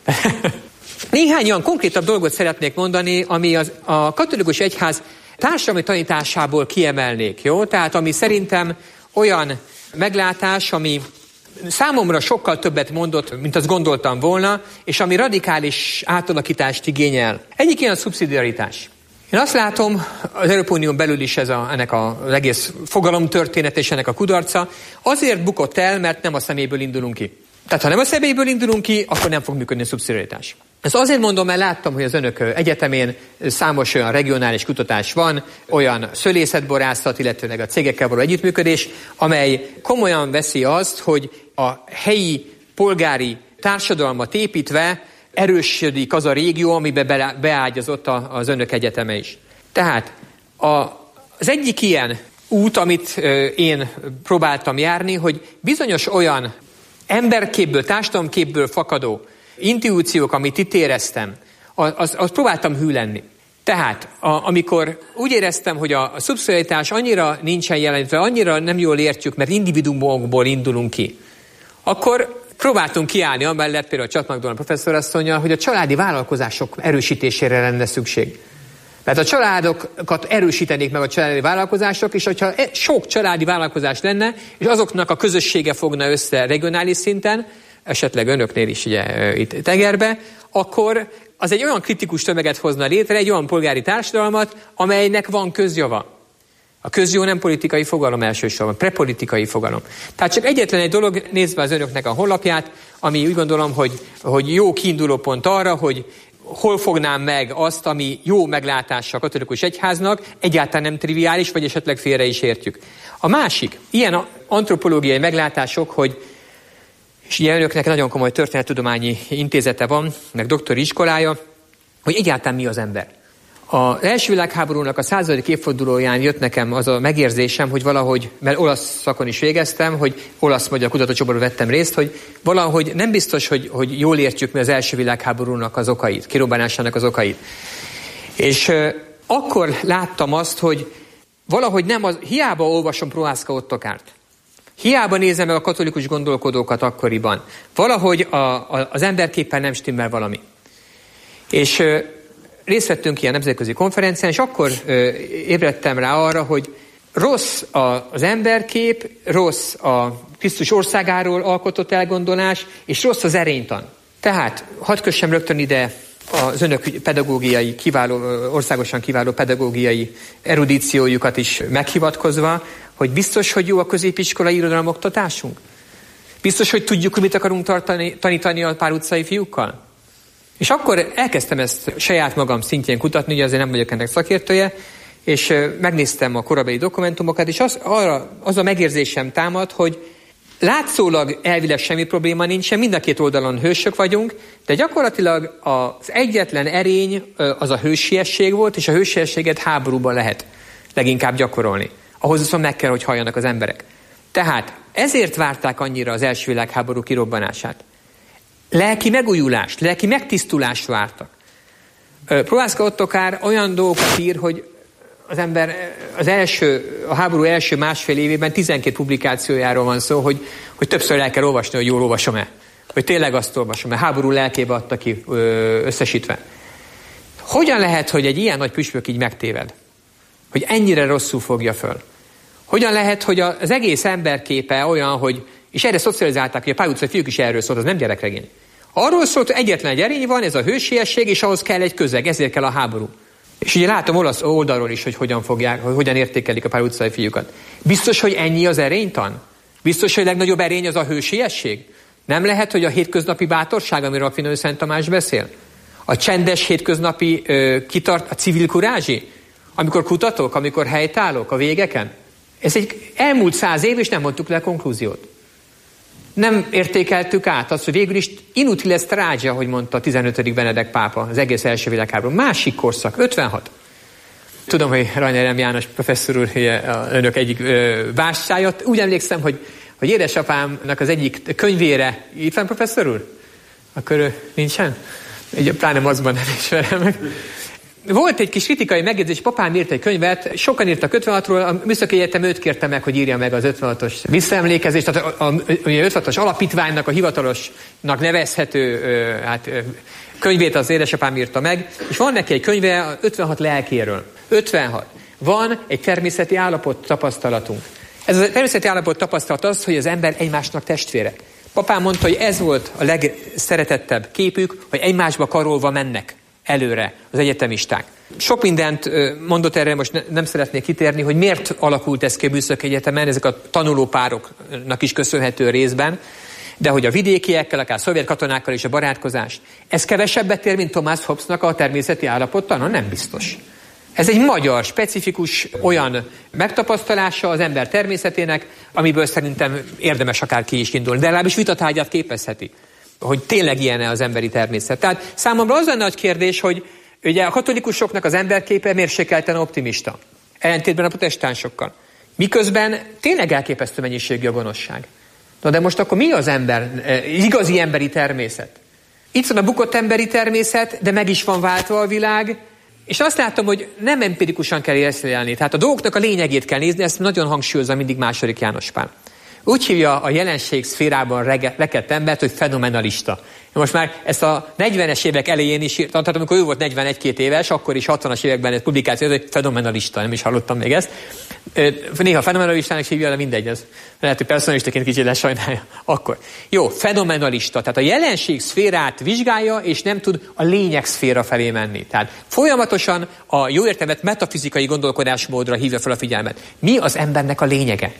Néhány olyan konkrétabb dolgot szeretnék mondani, ami a katolikus egyház társadalmi tanításából kiemelnék, jó? Tehát ami szerintem olyan meglátás, ami számomra sokkal többet mondott, mint azt gondoltam volna, és ami radikális átalakítást igényel. Egyik ilyen a szubszidiaritás. Én azt látom, az Európai Unión belül is ennek az egész fogalomtörténet és ennek a kudarca azért bukott el, mert nem a személyből indulunk ki. Tehát ha nem a személyből indulunk ki, akkor nem fog működni a szubszidiaritás. Ezt azért mondom, mert láttam, hogy az önök egyetemén számos olyan regionális kutatás van, olyan szölészetborászat, illetőleg a cégekkel való együttműködés, amely komolyan veszi azt, hogy a helyi polgári társadalmat építve erősödik az a régió, amiben beágyazott az önök egyeteme is. Tehát az egyik ilyen út, amit én próbáltam járni, hogy bizonyos olyan emberképből, társadalomképből fakadó intuíciók, amit itt éreztem, azt próbáltam hű lenni. Tehát, amikor úgy éreztem, hogy a szubszidiaritás annyira nincsen jelenítve, annyira nem jól értjük, mert individuumokból indulunk ki, akkor próbáltunk kiállni amellett, például a Csat Magdolna professzorasszonnyal, hogy a családi vállalkozások erősítésére lenne szükség. Mert a családokat erősítenék meg a családi vállalkozások, és hogyha sok családi vállalkozás lenne, és azoknak a közössége fogna össze regionális szinten, esetleg önöknél is ugye, itt Tegerbe, akkor az egy olyan kritikus tömeget hozna létre, egy olyan polgári társadalmat, amelynek van közjava. A közjó nem politikai fogalom elsősorban, prepolitikai fogalom. Tehát csak egyetlen egy dolog, nézve az önöknek a honlapját, ami úgy gondolom, hogy jó kiindulópont arra, hogy hol fognám meg azt, ami jó meglátása a katolikus egyháznak, egyáltalán nem triviális, vagy esetleg félre is értjük. A másik, ilyen antropológiai meglátások, hogy és ilyen önöknek nagyon komoly történettudományi intézete van, meg doktori iskolája, hogy egyáltalán mi az ember. Az első világháborúnak a 100. évfordulóján jött nekem az a megérzésem, hogy valahogy, mert olasz szakon is végeztem, hogy olasz-magyar kutatócsoportban vettem részt, hogy valahogy nem biztos, hogy jól értjük mi az első világháborúnak az okait, kirobbanásának az okait. És akkor láttam azt, hogy valahogy hiába olvasom Prohászka Ottokárt, hiába nézem meg a katolikus gondolkodókat akkoriban, valahogy az emberképpen nem stimmel valami. És részt vettünk ilyen nemzetközi konferencián, és akkor ébredtem rá arra, hogy rossz az emberkép, rossz a Krisztus országáról alkotott elgondolás, és rossz az erénytan. Tehát hadd kössem rögtön ide az önök pedagógiai, országosan kiváló pedagógiai erudíciójukat is meghivatkozva, hogy biztos, hogy jó a középiskolai irodalomoktatásunk? Biztos, hogy tudjuk, hogy mit akarunk tanítani a Pál utcai fiúkkal? És akkor elkezdtem ezt saját magam szintjén kutatni, ugye azért nem vagyok ennek szakértője, és megnéztem a korabeli dokumentumokat, és az a megérzésem támad, hogy látszólag elvileg semmi probléma nincsen, mind a két oldalon hősök vagyunk, de gyakorlatilag az egyetlen erény az a hősiesség volt, és a hősiességet háborúban lehet leginkább gyakorolni. Ahhoz viszont meg kell, hogy halljanak az emberek. Tehát ezért várták annyira az első világháború kirobbanását. Lelki megújulást, lelki megtisztulást vártak. Prohászka Ottokár olyan dolgokat ír, hogy az ember a háború első másfél évében 12 publikációjáról van szó, hogy többször el kell olvasni, hogy jól olvasom-e. Hogy tényleg azt olvasom-e. Háború lelkébe adta ki összesítve. Hogyan lehet, hogy egy ilyen nagy püspök így megtéved? Hogy ennyire rosszul fogja föl? Hogyan lehet, hogy az egész emberképe olyan, hogy, és erre szocializálták, hogy a Pál utcai fiúk is erről szólt, az nem gyerekregény. Arról szólt, hogy egyetlen egy erény van, ez a hősiesség, és ahhoz kell egy közeg, ezért kell a háború. És ugye látom olasz oldalról is, hogy hogyan értékelik a Pál utcai fiúkat. Biztos, hogy ennyi az erénytan? Biztos, hogy a legnagyobb erény az a hősiesség? Nem lehet, hogy a hétköznapi bátorság, amiről a Finő Szent Tamás beszél? A csendes hétköznapi a civil kurázsi? Amikor kutatok, amikor helytállok a végeken? Ez egy elmúlt 100 év, és nem mondtuk le a konklúziót. Nem értékeltük át azt, hogy végül is inutile stragia, hogy mondta a 15. Benedek pápa az egész első világháború. Másik korszak, 56. Tudom, hogy Rajner M. János professzor úr, önök egyik bástyája. Úgy emlékszem, hogy édesapámnak az egyik könyvére, itt van professzor úr? Akkor nincsen? Így pláne mazban nem ismerem meg. Volt egy kis kritikai megjegyzés, papám írt egy könyvet, sokan írtak 56-ról, a Műszaki Egyetem őt kérte meg, hogy írja meg az 56-os visszaemlékezést, tehát a 56-os alapítványnak, a hivatalosnak nevezhető könyvét az édesapám írta meg, és van neki egy könyve a 56 lelkéről. 56. Van egy természeti állapot tapasztalatunk. Ez a természeti állapot tapasztalat az, hogy az ember egymásnak testvére. Papám mondta, hogy ez volt a legszeretettebb képük, hogy egymásba karolva mennek előre az egyetemisták. Sok mindent mondott erre, most nem szeretnék kitérni, hogy miért alakult ez ki a Műszaki Egyetemen, ezek a tanulópároknak is köszönhető részben, de hogy a vidékiekkel, akár szovjet katonákkal is a barátkozás, ez kevesebbet ér, mint Thomas Hobbesnak a természeti állapottana? Nem biztos. Ez egy magyar, specifikus olyan megtapasztalása az ember természetének, amiből szerintem érdemes akár ki is indulni, de legalábbis vitatárgyát képezheti, hogy tényleg ilyen-e az emberi természet. Tehát számomra az a nagy kérdés, hogy ugye a katolikusoknak az emberképe mérsékelten optimista, ellentétben a protestánsokkal. Miközben tényleg elképesztő mennyiségű a gonoszság. Na de most akkor mi az ember, igazi emberi természet? Itt van a bukott emberi természet, de meg is van váltva a világ, és azt látom, hogy nem empirikusan kell észlelni. Tehát a dolgoknak a lényegét kell nézni, ezt nagyon hangsúlyozza mindig II. János Pál. Úgy hívja a jelenség szférában rekedt embert, hogy fenomenalista. Most már ezt a 40-es évek elején is írtam, tehát amikor ő volt 41-2 éves, akkor is 60-as években egy publikáció, hogy fenomenalista, nem is hallottam még ezt. Néha fenomenalistának hívja, de mindegy, ez lehet, hogy personalistaként kicsit lesajnálja. Akkor. Jó, fenomenalista, tehát a jelenség szférát vizsgálja, és nem tud a lényeg szféra felé menni. Tehát folyamatosan a jó értelmet metafizikai gondolkodásmódra hívja fel a figyelmet. Mi az embernek a lényege?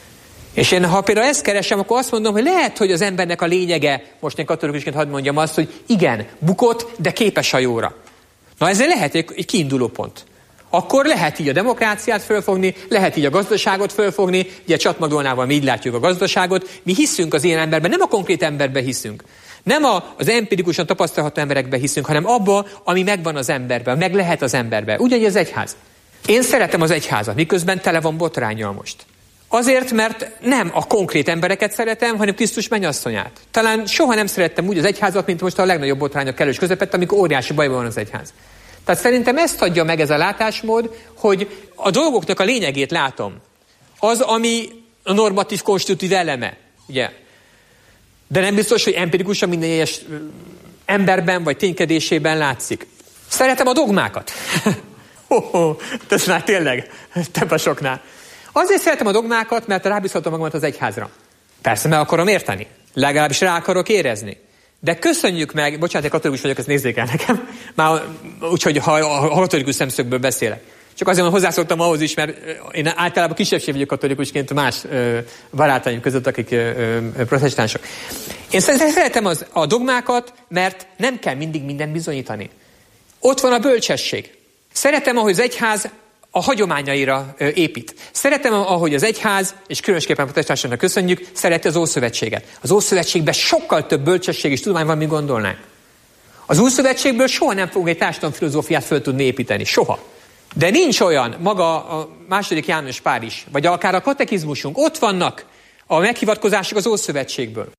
És én, ha például ezt keresem, akkor azt mondom, hogy lehet, hogy az embernek a lényege, most én katolikusként hadd mondjam azt, hogy igen, bukott, de képes a jóra. Na ez lehet egy kiinduló pont. Akkor lehet így a demokráciát fölfogni, lehet így a gazdaságot fölfogni, ugye Csatmagolnával mi így látjuk a gazdaságot, mi hiszünk az ilyen emberben, nem a konkrét emberben hiszünk. Nem az empirikusan tapasztalható emberekbe hiszünk, hanem abba, ami megvan az emberben, meg lehet az emberben. Ugyanígy az egyház. Én szeretem az egyházat, miközben tele van botránnyal most. Azért, mert nem a konkrét embereket szeretem, hanem Krisztus mennyasszonyát. Talán soha nem szerettem úgy az egyházat, mint most a legnagyobb botrányok kellős közepette, amikor óriási bajban van az egyház. Tehát szerintem ezt adja meg ez a látásmód, hogy a dolgoknak a lényegét látom. Az, ami a normatív konstitutív eleme, ugye? De nem biztos, hogy empirikusan minden egyes emberben vagy ténykedésében látszik. Szeretem a dogmákat. Ez már tényleg több a soknál. Azért szeretem a dogmákat, mert rábízhatom magamat az egyházra. Persze meg akarom érteni. Legalábbis rá akarok érezni. De köszönjük meg, bocsánat, én katolikus vagyok, ezt nézzék el nekem, már úgyhogy ha katolikus szemszögből beszélek. Csak azért hozzászoktam ahhoz is, mert én általában kisebbség vagyok katolikusként más barátaim között, akik protestánsok. Én szeretem a dogmákat, mert nem kell mindig mindent bizonyítani. Ott van a bölcsesség. Szeretem, ahogy az egyház a hagyományaira épít. Szeretem, ahogy az egyház, és különösképpen a protestánsoknak köszönjük, szereti az Ószövetséget. Az Ószövetségben sokkal több bölcsesség és tudomány van, mint gondolnánk. Az Újszövetségből soha nem fogunk egy társadalomfilozófiát föl tudni építeni. Soha. De nincs olyan, maga a II. János Pál is, vagy akár a katekizmusunk, ott vannak a meghivatkozások az Ószövetségből.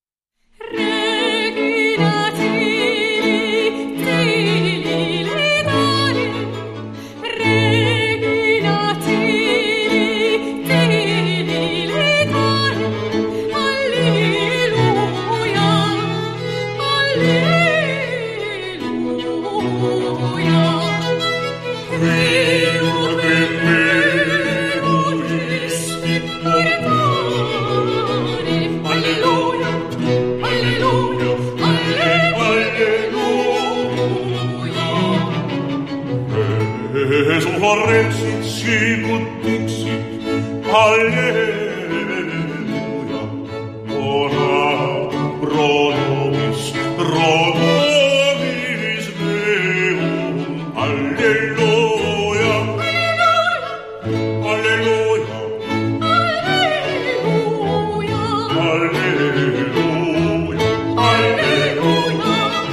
Rexit sicut dixit, Alleluia. Ora pro nobis Deum, Alleluia. Alleluia. Alleluia. Alleluia.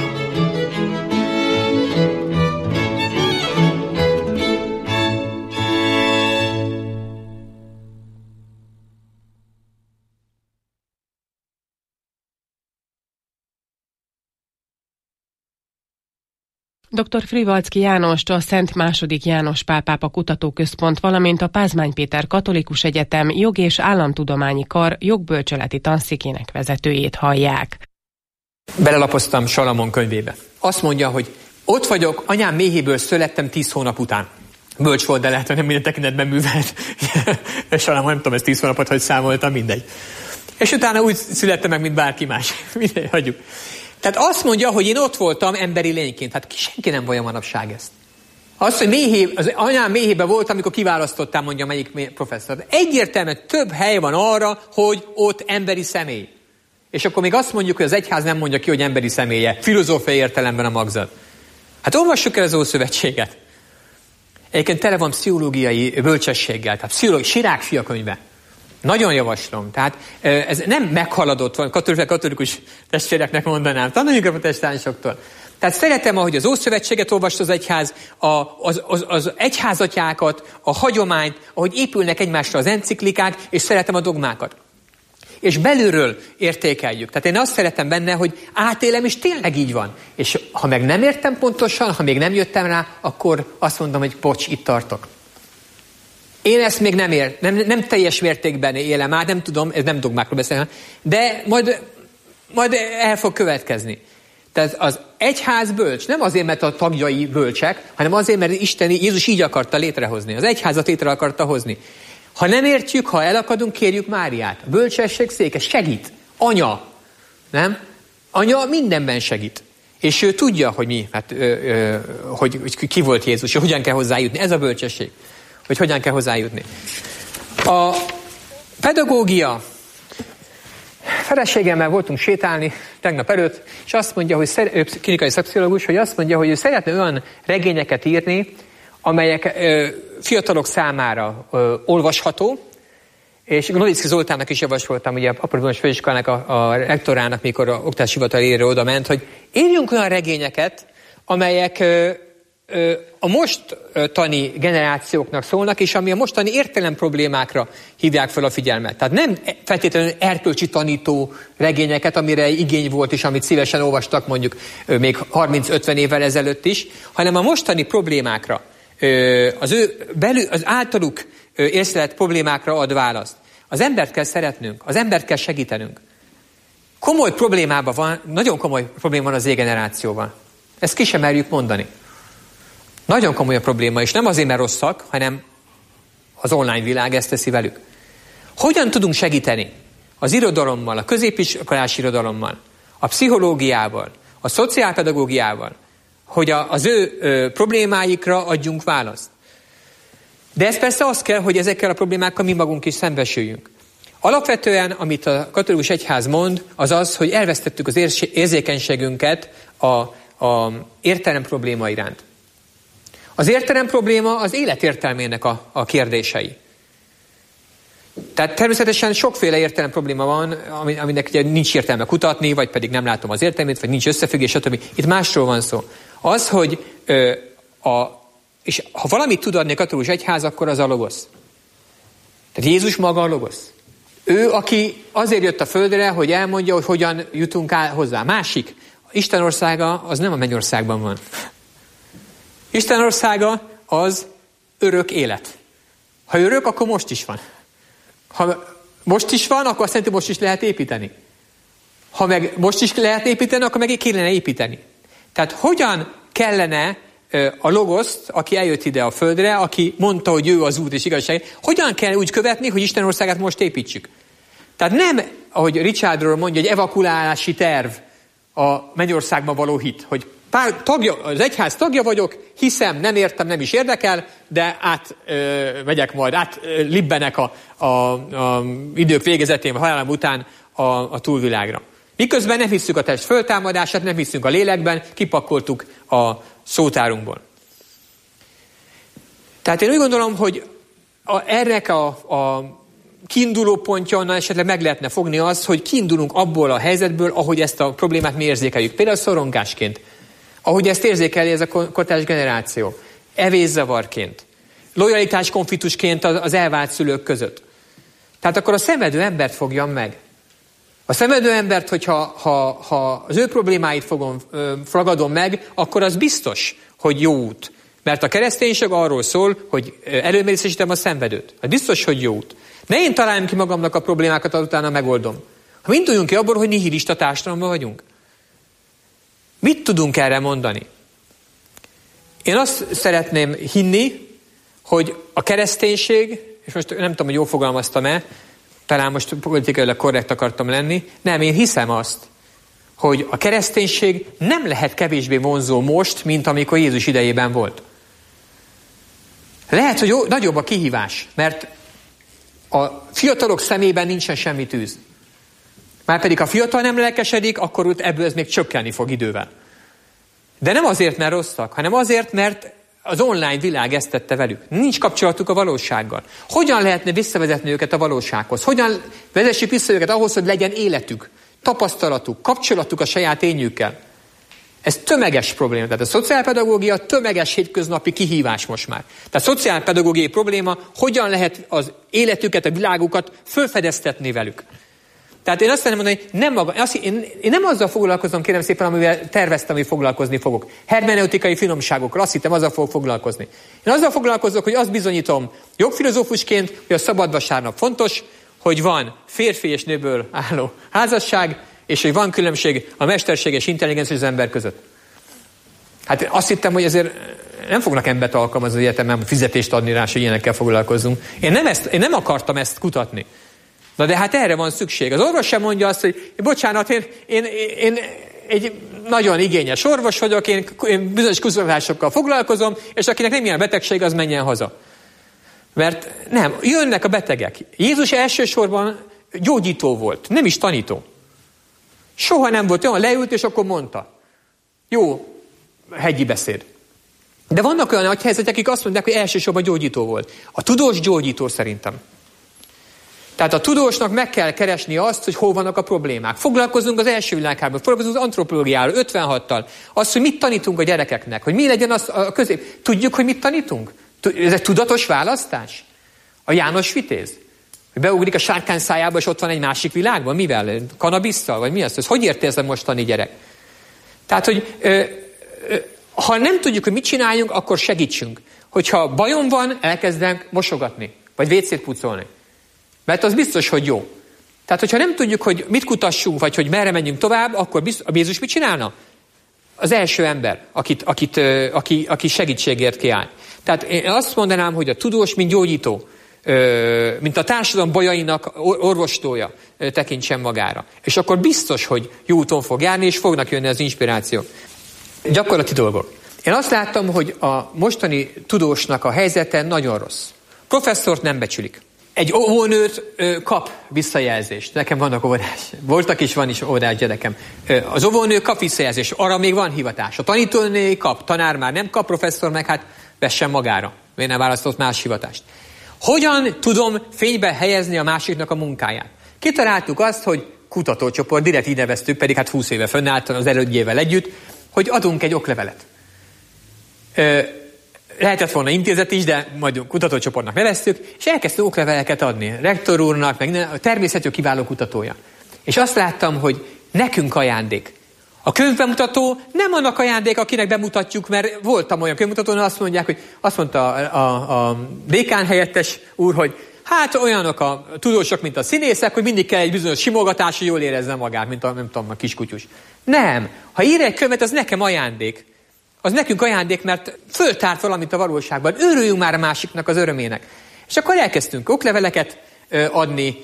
Dr. Frivalczky Jánost a Szent II. János Pál pápa Kutatóközpont, valamint a Pázmány Péter Katolikus Egyetem Jog- és Államtudományi Kar jogbölcseleti tanszékének vezetőjét hallják. Belelapoztam Salamon könyvébe. Azt mondja, hogy ott vagyok, anyám méhéből születtem 10 hónap után. Bölcs volt, de lehet, hogy nem minden tekintetben művelt. Salamon, nem tudom, ez 10 hónapot, hogy számoltam, mindegy. És utána úgy születtem meg, mint bárki más. Mindegy, hagyjuk. Tehát azt mondja, hogy én ott voltam emberi lényként. Hát senki nem vallja manapság ezt. Azt, hogy az anyám méhében voltam, amikor kiválasztottam, mondja melyik professzor. Egyértelműen több hely van arra, hogy ott emberi személy. És akkor még azt mondjuk, hogy az egyház nem mondja ki, hogy emberi személye. Filozófiai értelemben a magzat. Hát olvassuk el az Ószövetséget. Egyébként tele van pszichológiai bölcsességgel. Tehát pszichológiai Sirák fia könyve. Nagyon javaslom. Tehát ez nem meghaladott van, katolikus testvéreknek mondanám. Tanuljunk a protestánsoktól. Tehát szeretem, ahogy az Ószövetséget olvast az egyház, az egyházatyákat, a hagyományt, ahogy épülnek egymásra az enciklikák, és szeretem a dogmákat. És belülről értékeljük. Tehát én azt szeretem benne, hogy átélem, és tényleg így van. És ha meg nem értem pontosan, ha még nem jöttem rá, akkor azt mondom, hogy bocs, itt tartok. Én ezt még nem teljes mértékben élem át, nem tudom, ez nem dogmákról beszélni, de majd el fog következni. Tehát az egyház bölcs, nem azért, mert a tagjai bölcsek, hanem azért, mert Jézus így akarta létrehozni. Az egyházat létre akarta hozni. Ha nem értjük, ha elakadunk, kérjük Máriát. A bölcsesség széke segít. Anya. Nem? Anya mindenben segít. És ő tudja, hogy mi, hogy ki volt Jézus, és hogyan kell hozzájutni. Ez a bölcsesség. Hogy hogyan kell hozzájutni. A pedagógia. Feleségemmel voltunk sétálni tegnap előtt, és azt mondja, hogy klinikai szakpszichológus, hogy azt mondja, hogy ő szeretne olyan regényeket írni, amelyek fiatalok számára olvasható, és Gnolicki Zoltánnak is javasoltam, ugye Apostolus Főiskolának a rektorának, mikor a oktatási hivatal érre oda ment, hogy írjunk olyan regényeket, amelyek a mostani generációknak szólnak, és ami a mostani értelem problémákra hívják fel a figyelmet. Tehát nem feltétlenül erkölcsi tanító regényeket, amire igény volt, és amit szívesen olvastak mondjuk még 30-50 évvel ezelőtt is, hanem a mostani problémákra, az általuk észlelt problémákra ad választ. Az embert kell szeretnünk, az embert kell segítenünk. Komoly problémában van, nagyon komoly probléma van az Z-generációval. Ezt ki sem merjük mondani. Nagyon komoly a probléma, és nem azért, mert rosszak, hanem az online világ ezt teszi velük. Hogyan tudunk segíteni az irodalommal, a középiskolás irodalommal, a pszichológiával, a szociálpedagógiával, hogy az ő problémáikra adjunk választ. De ez persze az kell, hogy ezekkel a problémákkal mi magunk is szembesüljünk. Alapvetően, amit a katolikus egyház mond, az az, hogy elvesztettük az érzékenységünket a értelem probléma iránt. Az értelem probléma az élet értelmének a kérdései. Tehát természetesen sokféle értelem probléma van, aminek ugye nincs értelme kutatni, vagy pedig nem látom az értelmét, vagy nincs összefüggés, stb. Itt másról van szó. Az, hogy és ha valamit tud adni a katolikus egyház, akkor az a logosz. Tehát Jézus maga a logosz. Ő, aki azért jött a földre, hogy elmondja, hogy hogyan jutunk hozzá. Másik, Isten országa az nem a mennyországban van. Isten országa az örök élet. Ha örök, akkor most is van. Ha most is van, akkor azt jelenti, most is lehet építeni. Ha meg most is lehet építeni, akkor meg kellene építeni. Tehát hogyan kellene a logoszt, aki eljött ide a földre, aki mondta, hogy ő az út és igazság, hogyan kell úgy követni, hogy Isten országát most építsük? Tehát nem, ahogy Richardról mondja, egy evakuálási terv a mennyországban való hit, hogy az egyház tagja vagyok, hiszem, nem értem, nem is érdekel, de megyek majd, libbenek a idők végezetén, vagy halálom után a túlvilágra. Miközben nem hiszük a test föltámadását, nem hiszünk a lélekben, kipakoltuk a szótárunkból. Tehát én úgy gondolom, hogy ennek a kiinduló pontja, onnan esetleg meg lehetne fogni az, hogy kiindulunk abból a helyzetből, ahogy ezt a problémát mi érzékeljük. Például szorongásként. Ahogy ezt érzékeli ez a kortárs generáció. Evészavarként. Lojalitás konfliktusként az elvált szülők között. Tehát akkor a szenvedő embert fogjam meg. A szenvedő embert, hogyha az ő problémáit ragadom meg, akkor az biztos, hogy jó út. Mert a kereszténység arról szól, hogy előmészesítem a szenvedőt. Az biztos, hogy jó út. Ne én találjam ki magamnak a problémákat, utána megoldom. Ha mind tudjunk ki abból, hogy nihilista társadalomban vagyunk. Mit tudunk erre mondani? Én azt szeretném hinni, hogy a kereszténység, és most nem tudom, hogy jól fogalmaztam-e, talán most politikailag korrekt akartam lenni, nem, én hiszem azt, hogy a kereszténység nem lehet kevésbé vonzó most, mint amikor Jézus idejében volt. Lehet, hogy nagyobb a kihívás, mert a fiatalok szemében nincsen semmi tűz. Márpedig a fiatal nem lelkesedik, akkor ebből ez még csökkenni fog idővel. De nem azért, mert rosszak, hanem azért, mert az online világ ezt tette velük. Nincs kapcsolatuk a valósággal. Hogyan lehetne visszavezetni őket a valósághoz? Hogyan vezessük vissza őket ahhoz, hogy legyen életük, tapasztalatuk, kapcsolatuk a saját énjükkel? Ez tömeges probléma. Tehát a szociálpedagógia tömeges hétköznapi kihívás most már. Tehát a szociálpedagógiai probléma, hogyan lehet az életüket, a világukat fölfedeztetni velük. Tehát én azt szeretném mondani, én nem azzal foglalkozom, kérem szépen, amivel terveztem, hogy foglalkozni fogok. Hermeneutikai finomságokkal, azt hittem, azzal fogok foglalkozni. Én azzal foglalkozok, hogy azt bizonyítom jogfilozófusként, hogy a szabad vasárnap fontos, hogy van férfi és nőből álló házasság, és hogy van különbség a mesterséges intelligencia az ember között. Hát azt hittem, hogy ezért nem fognak embert alkalmazni az egyetemen, fizetést adni rá, hogy ilyenekkel foglalkozzunk. Én nem akartam ezt kutatni. Na de hát erre van szükség. Az orvos sem mondja azt, hogy bocsánat, én egy nagyon igényes orvos vagyok, én bizonyos kutatásokkal foglalkozom, és akinek nem ilyen betegség, az menjen haza. Mert nem, jönnek a betegek. Jézus elsősorban gyógyító volt, nem is tanító. Soha nem volt olyan, leült, és akkor mondta. Jó, hegyi beszéd. De vannak olyan nagy helyzetek, akik azt mondják, hogy elsősorban gyógyító volt. A tudós gyógyító szerintem. Tehát a tudósnak meg kell keresni azt, hogy hol vannak a problémák. Foglalkozunk az első világháborúban, foglalkozunk az antropológiáról, 56-tal. Azt, hogy mit tanítunk a gyerekeknek, hogy mi legyen az a közép. Tudjuk, hogy mit tanítunk? Ez egy tudatos választás? A János Vitéz? Hogy beugrik a sárkány szájába, és ott van egy másik világban? Mivel? Kanabisszal? Vagy mi az? Ez hogy érti ez a mostani gyerek? Tehát, hogy ha nem tudjuk, hogy mit csináljunk, akkor segítsünk. Hogyha bajom van, elkezdem mosogatni, vagy vécét pucolni. Mert az biztos, hogy jó. Tehát, hogyha nem tudjuk, hogy mit kutassunk, vagy hogy merre menjünk tovább, akkor a Jézus mit csinálna? az első ember, aki segítségért kiáll. Tehát én azt mondanám, hogy a tudós, mint gyógyító, mint a társadalom bajainak orvoslója tekintsen magára. És akkor biztos, hogy jó úton fog járni, és fognak jönni az inspirációk. Gyakorlati dolgok. Én azt láttam, hogy a mostani tudósnak a helyzete nagyon rossz. Professzort nem becsülik. Egy óvónőt kap visszajelzést. Nekem vannak óvodás. Voltak is, van is óvodás gyerekem. Az óvónő kap visszajelzést. Arra még van hivatás. A tanítónő kap, tanár már nem kap, professzor meg hát vessen magára. Miért nem választott más hivatást? Hogyan tudom fénybe helyezni a másiknak a munkáját? Kitaláltuk azt, hogy kutatócsoport, direkt így neveztük, pedig hát 20 éve fönnállt az elődjével együtt, hogy adunk egy oklevelet. Lehetett volna intézet is, de majd kutatócsoportnak neveztük, és elkezdtünk okleveleket adni. Rektor úrnak, meg a természetjog kiváló kutatója. És azt láttam, hogy nekünk ajándék. A könyvbemutató nem annak ajándék, akinek bemutatjuk, mert voltam olyan könyvbemutatón, azt mondta a dékán helyettes úr, hogy hát olyanok a tudósok, mint a színészek, hogy mindig kell egy bizonyos simogatás, hogy jól érezze magát, mint a kiskutyus. Nem. Ha ír egy könyvet, az nekem ajándék. Az nekünk ajándék, mert föltárt valamit a valóságban. Örüljünk már a másiknak az örömének. És akkor elkezdtünk okleveleket adni,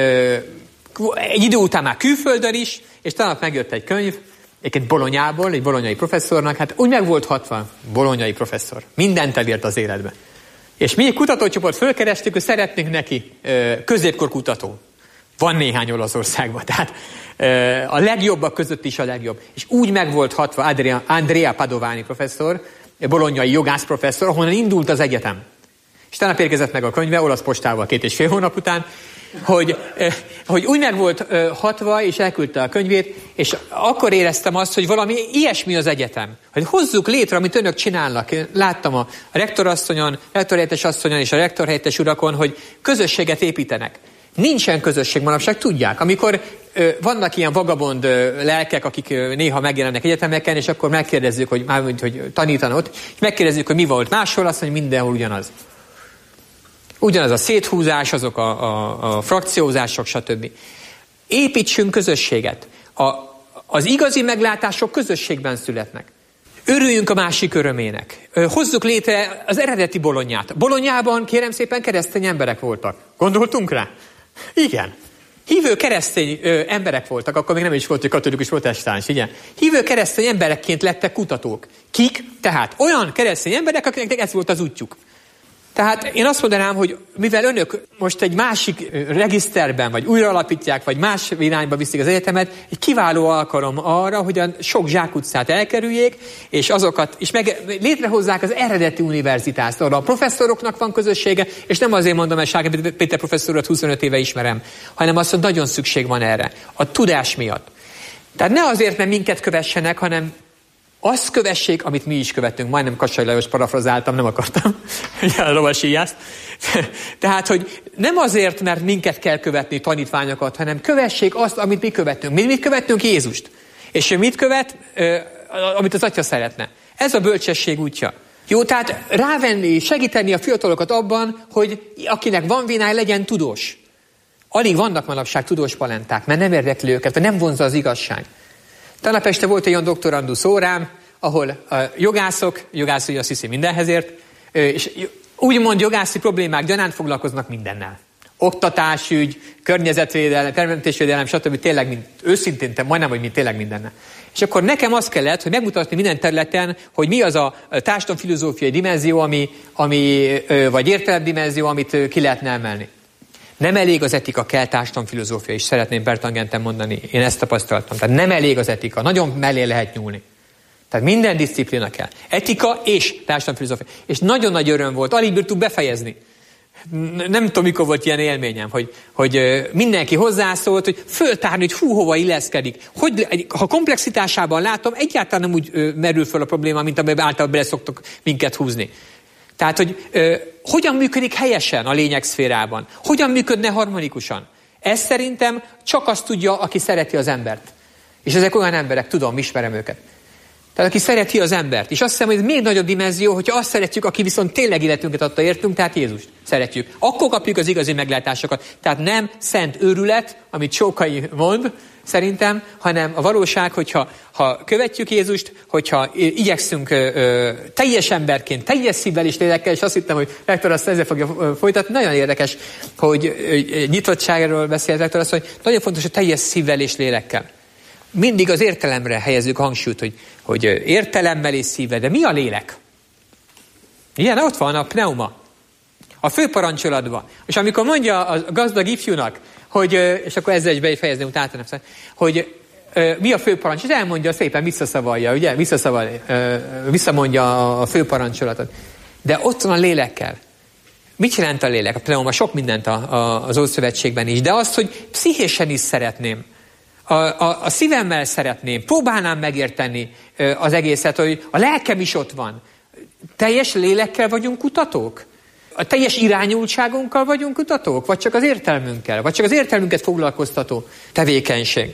egy idő után már külföldön is, és talán megjött egy könyv, egy Bolognából, egy bolonyai professzornak, hát úgy meg volt 60 bolonyai professzor. Mindent elért az életbe. És mi egy kutatócsoport fölkerestük, hogy szeretnénk neki középkor kutató. Van néhány Olaszországban, tehát a legjobbak között is a legjobb. És úgy meg volt 60 Andrea Padovani professzor, bolonyai jogász professzor, ahonnan indult az egyetem. És tegnap érkezett meg a könyve, olasz postával 2,5 hónap után, hogy úgy meg volt 60, és elküldte a könyvét, és akkor éreztem azt, hogy valami ilyesmi az egyetem. Hogy hozzuk létre, amit önök csinálnak. Én láttam a rektorasszonyon, rektorhelyettes asszonyon és a rektorhelyettes urakon, hogy közösséget építenek. Nincsen közösség manapság, tudják. Amikor vannak ilyen vagabond lelkek, akik néha megjelennek egyetemeken, és akkor megkérdezzük, hogy tanítanak ott, és megkérdezzük, hogy mi volt máshol, azt mondja, mindenhol ugyanaz. Ugyanaz a széthúzás, azok a frakciózások, stb. Építsünk közösséget. Az igazi meglátások közösségben születnek. Örüljünk a másik örömének. Hozzuk létre az eredeti Bolonyát. Bolonyában, kérem szépen, keresztény emberek voltak. Gondoltunk rá? Igen. Hívő keresztény emberek voltak, akkor még nem is volt, hogy katolikus protestáns, igen. Hívő keresztény emberekként lettek kutatók. Kik? Tehát olyan keresztény emberek, akiknek ez volt az útjuk. Tehát én azt mondanám, hogy mivel önök most egy másik regiszterben, vagy újra alapítják, vagy más irányba viszik az egyetemet, egy kiváló alkalom arra, hogy a sok zsákutcát elkerüljék, és azokat, és létrehozzák az eredeti univerzitást. Arra a professzoroknak van közössége, és nem azért mondom, mert Sága Péter professzorat 25 éve ismerem, hanem azt, hogy nagyon szükség van erre. A tudás miatt. Tehát ne azért, mert minket kövessenek, hanem azt kövessék, amit mi is követünk. Majdnem Kassai Lajos parafrazáltam, nem akartam. A lovasíjást. Tehát, hogy nem azért, mert minket kell követni, tanítványokat, hanem kövessék azt, amit mi követünk. Mi mit követünk? Jézust. És ő mit követ? Amit az Atya szeretne. Ez a bölcsesség útja. Jó, tehát rávenni, segíteni a fiatalokat abban, hogy akinek van vinály, legyen tudós. Alig vannak manapság tudós palenták, mert nem érdekli őket, vagy nem vonzza az igazság. Tegnap este volt egy olyan doktorandusz órám, ahol a jogászok azt hiszi mindenhez ért, és úgymond jogászi problémák gyanánt foglalkoznak mindennel. Oktatásügy, környezetvédelem, természetvédelem, stb. Tényleg, őszintén, majdnem, hogy tényleg mindennel. És akkor nekem az kellett, hogy megmutatni minden területen, hogy mi az a társadalomfilozófiai dimenzió, vagy értelemdimenzió, amit ki lehetne emelni. Nem elég az etika, kell társadalomfilozófia, és szeretném Bertangenten mondani, én ezt tapasztaltam. Tehát nem elég az etika, nagyon mellé lehet nyúlni. Tehát minden diszciplína kell. Etika és társadalomfilozófia. És nagyon nagy öröm volt, alig bírtuk befejezni. Nem tudom, mikor volt ilyen élményem, hogy mindenki hozzászólt, hogy föltárni, hogy hova illeszkedik. Ha komplexitásában látom, egyáltalán nem úgy merül föl a probléma, mint amiben általában bele szoktok minket húzni. Tehát, hogy hogyan működik helyesen a lényegszférában, hogyan működne harmonikusan. Ez szerintem csak azt tudja, aki szereti az embert. És ezek olyan emberek, tudom, ismerem őket. Tehát aki szereti az embert. És azt hiszem, hogy ez még nagyobb dimenzió, hogyha azt szeretjük, aki viszont tényleg életünket adta értünk, tehát Jézust szeretjük. Akkor kapjuk az igazi meglátásokat. Tehát nem szent őrület, amit Csókai mond, szerintem, hanem a valóság, hogyha követjük Jézust, hogyha igyekszünk teljes emberként, teljes szívvel és lélekkel, és azt hittem, hogy rektor azt ezzel fogja folytatni. Nagyon érdekes, hogy nyitottságról beszélt rektor azt, hogy nagyon fontos, hogy teljes szívvel és lélekkel. Mindig az értelemre helyezzük a hangsúlyt, hogy értelemmel és szívvel, de mi a lélek? Igen, ott van a pneuma, a főparancsolatban. És amikor mondja a gazdag ifjúnak, hogy, és akkor ezzel is befejezném, utána nem, hogy mi a főparancsolat, elmondja szépen, visszaszavalja, ugye? Visszamondja a főparancsolatot. De ott van a lélekkel. Mit jelent a lélek? A pneuma sok mindent az Ószövetségben is, de azt, hogy pszichésen is szeretném. A szívemmel szeretném, próbálnám megérteni az egészet, hogy a lelkem is ott van. Teljes lélekkel vagyunk kutatók? A teljes irányultságunkkal vagyunk kutatók? Vagy csak az értelmünkkel? Vagy csak az értelmünket foglalkoztató tevékenység?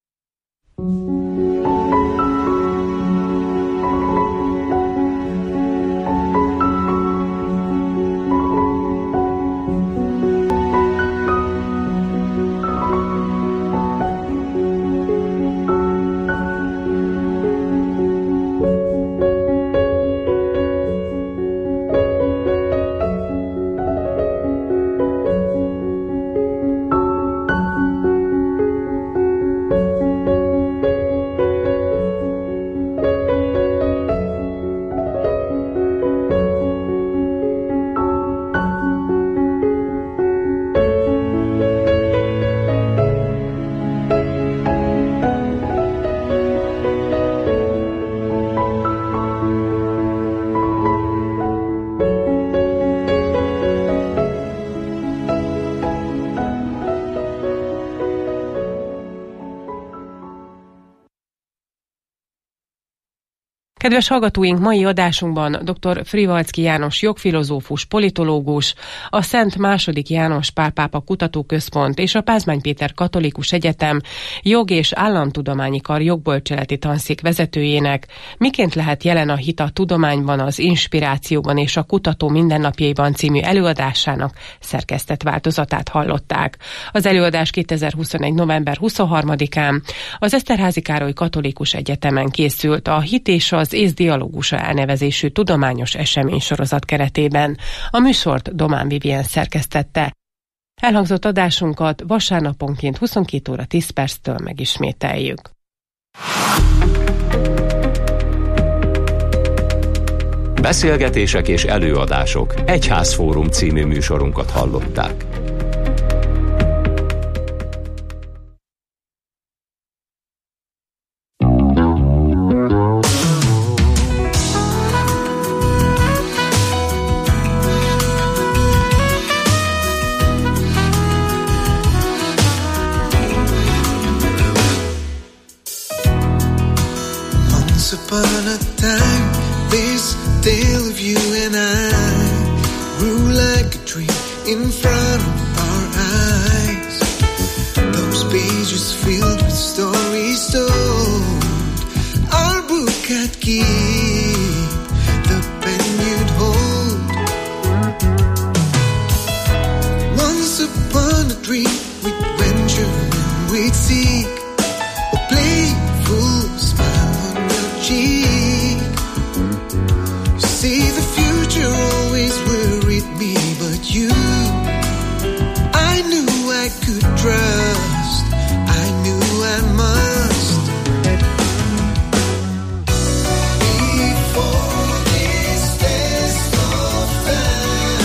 Kedves hallgatóink, mai adásunkban dr. Frivalczky János jogfilozófus, politológus, a Szent II. János Pál Pápa Kutatóközpont és a Pázmány Péter Katolikus Egyetem Jog- és Államtudományi Kar jogbölcseleti tanszék vezetőjének miként lehet jelen a hit a tudományban, az inspirációban és a kutató mindennapjaiban című előadásának szerkesztett változatát hallották. Az előadás 2021. november 23-án az Eszterházy Károly Katolikus Egyetemen készült a Hit és az ész dialógusa elnevezésű tudományos eseménysorozat keretében. A műsort Domán Vivien szerkesztette. Elhangzott adásunkat vasárnaponként 22 óra 10 perctől megismételjük. Beszélgetések és előadások. Egyházfórum című műsorunkat hallották. Upon a time, this tale of you and I grew like a dream in front of our eyes. Those pages filled with stories told, our book I'd keep, the pen you'd hold. Once upon a dream we'd venture and we'd seek a playful smile on your cheek. You see, the future always worried me, but you, I knew I could try.